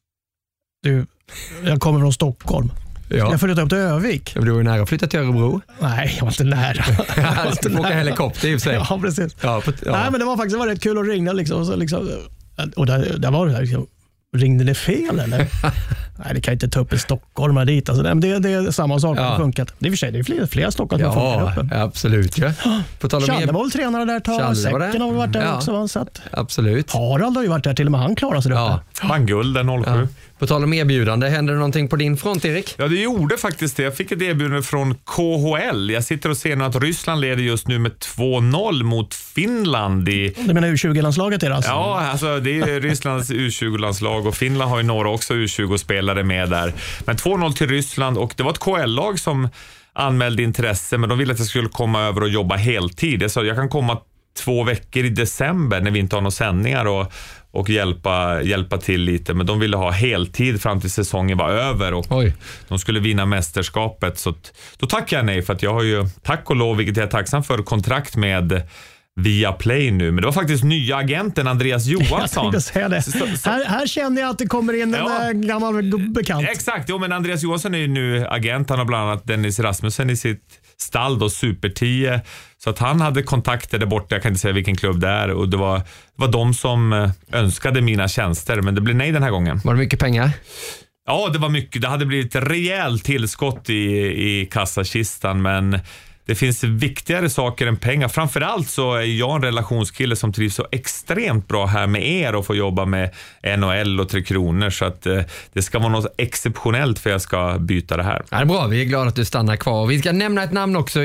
Du, jag kommer från Stockholm. Jag flyttade upp till Övik. Du var ju nära att flytta till Örebro. Nej, jag var inte nära. Du får åka helikopter i och för sig. Ja, precis. Nej, men det var rätt kul att ringa liksom, och där var det här liksom, ringde det fel eller? Nej, det kan inte ta upp en stockholmare dit. Alltså, det är samma sak som funkat. Det är för sig, det är flera stockholm som funkar uppe. Absolut. Ja. Challe var väl tränare där. Säcken har varit där också. Så att absolut. Harald har ju varit där, till och med han klarar sig där. Vann guld 07. Ja. På tal om erbjudande, händer det någonting på din front, Erik? Ja, det gjorde faktiskt det. Jag fick ett erbjudande från KHL. Jag sitter och ser nu att Ryssland leder just nu med 2-0 mot Finland. Du menar U20-landslaget är det alltså? Ja, alltså det är Rysslands U20-landslag och Finland har ju några också U20-spelare med där. Men 2-0 till Ryssland, och det var ett KHL-lag som anmälde intresse, men de ville att jag skulle komma över och jobba heltid. Så jag kan komma 2 veckor i december när vi inte har några sändningar och hjälpa till lite, men de ville ha heltid fram till säsongen var över och de skulle vinna mästerskapet, så då tackade jag nej, för att jag har ju, tack och lov, vilket jag är tacksam för, kontrakt med Viaplay nu, men det var faktiskt nya agenten Andreas Johansson. Jag tänkte säga det. Här känner jag att det kommer in en gammal bekant. Exakt, men Andreas Johansson är ju nu agent. Han har bland annat Dennis Rasmussen i sitt stall då, Super 10. Så att han hade kontakter där borta, jag kan inte säga vilken klubb det är, och det var de som önskade mina tjänster, men det blev nej den här gången. Var det mycket pengar? Ja, det var mycket. Det hade blivit ett rejält tillskott i kassakistan, men det finns viktigare saker än pengar. Framförallt så är jag en relationskille som trivs så extremt bra här med er och får jobba med NHL och 3 Kronor, så att det ska vara något exceptionellt för jag ska byta det här. Ja, det är bra, vi är glada att du stannar kvar. Vi ska nämna ett namn också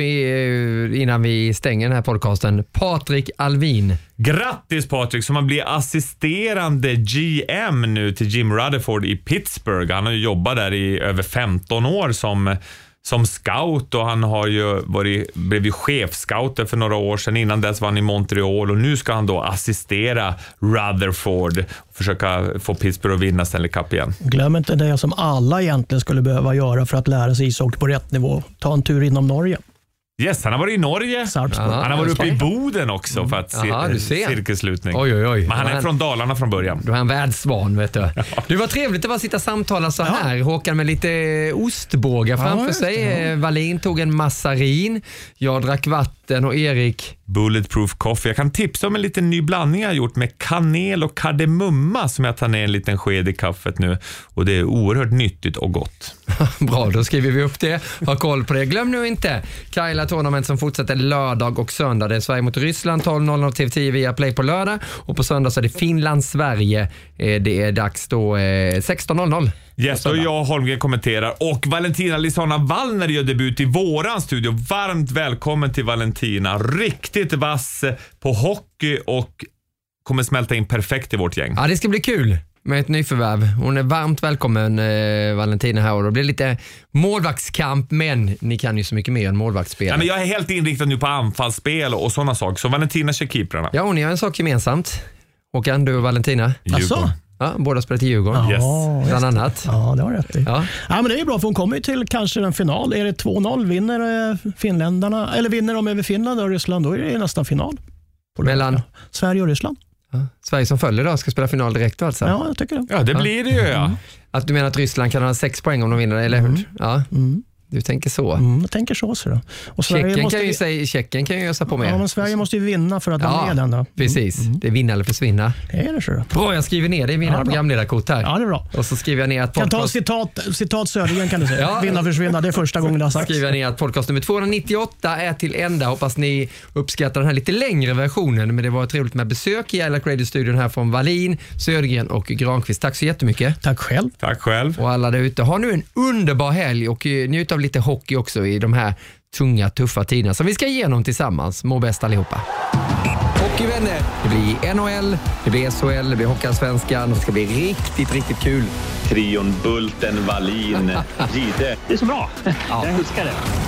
innan vi stänger den här podcasten. Patrik Alvin. Grattis Patrik, som har blivit assisterande GM nu till Jim Rutherford i Pittsburgh. Han har ju jobbat där i över 15 år som scout, och han har ju blivit chefscouter för några år sedan. Innan dess var han i Montreal, och nu ska han då assistera Rutherford och försöka få Pittsburgh att vinna Stanley Cup igen. Glöm inte det som alla egentligen skulle behöva göra för att lära sig ishockey på rätt nivå. Ta en tur inom Norge. Yes, han har varit i Norge. Han har varit uppe i Boden också för att cirkelslutning. Oj. Men han är från Dalarna från början. Du är en världsvan, vet du. Det var trevligt att bara sitta och samtala så här. Håkan med lite ostbågar framför sig. Wallin tog en massarin. Jag drack vatten och Erik Bulletproof coffee. Jag kan tipsa om en liten ny blandning jag har gjort med kanel och kardemumma som jag tar ner en liten sked i kaffet nu. Och det är oerhört nyttigt och gott. Bra, då skriver vi upp det. Ha koll på det. Glöm nu inte Kaila Tournament som fortsätter lördag och söndag. Det är Sverige mot Ryssland 12.00 TV10 via Play på lördag. Och på söndag så är det Finland-Sverige. Det är dags då 16.00. Yes, och jag och Holmgren kommenterar. Och Valentina Lisana Wallner gör debut i våran studio. Varmt välkommen till Valentina. Riktigt vass på hockey och kommer smälta in perfekt i vårt gäng. Ja, det ska bli kul med ett nyförvärv. Hon är varmt välkommen, Valentina här, och det blir lite målvaktskamp, men ni kan ju så mycket mer än målvaktsspel. Ja, men jag är helt inriktad nu på anfallsspel och sådana saker. Så Valentina kör keeprarna. Ja, och ni har en sak gemensamt. Håkan, du och Valentina. Alltså? Ja, båda spelar till Djurgården. Yes. Bland annat. Ja, det har rätt i. Ja. Ja, men det är bra, för hon kommer ju till kanske en final. Är det 2-0, vinner finländarna, eller vinner de över Finland och Ryssland, då är det nästan final. Mellan Sverige och Ryssland. Ja. Sverige som följer då ska spela final direkt alltså. Ja, jag tycker det. Ja, det blir det ju, ja. Att du menar att Ryssland kan ha 6 poäng om de vinner, eller hur? Ja. Du tänker så. Jag tänker så. Och Tjeckien kan ju ösa på med. Ja, men Sverige måste ju vinna för att vara med den då. Precis. Det är vinna eller försvinna. Är det så? Bra, jag skriver ner det i mina programledarkort här. Ja, det är bra. Och så skriver jag ner att podcast... Kan ta citat Södergren, kan du säga. Ja. Vinna, försvinna, det är första gången det har sagt. Skriver jag ner att podcast nummer 298 är till ända. Hoppas ni uppskattar den här lite längre versionen. Men det var trevligt med besök i Ila Radio-studion här från Wallin, Södergren och Granqvist. Tack så jättemycket. Tack själv. Tack själv. Och alla där ute, ha nu en underbar helg och njut av lite hockey också i de här tunga, tuffa tiderna som vi ska igenom tillsammans. Må bäst allihopa. Hockeyvänner, det blir NHL, det blir SHL, det blir Hockeyallsvenskan och det ska bli riktigt, riktigt kul. Trion Bulten, Wallin, Gide. Det är så bra. Jag älskar det.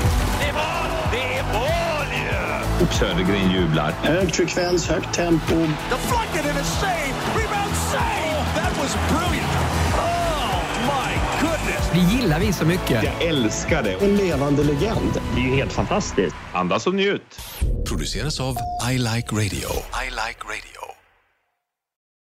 Det är mål ju! Södergren jublar. Hög frekvens, högt tempo. Deflected and a save. Rebound save. That was brilliant. Oh my goodness. Det gillar vi så mycket. Jag älskar det. En levande legend. Det är ju helt fantastiskt. Andas och njut. Produceras av I Like Radio. I Like Radio.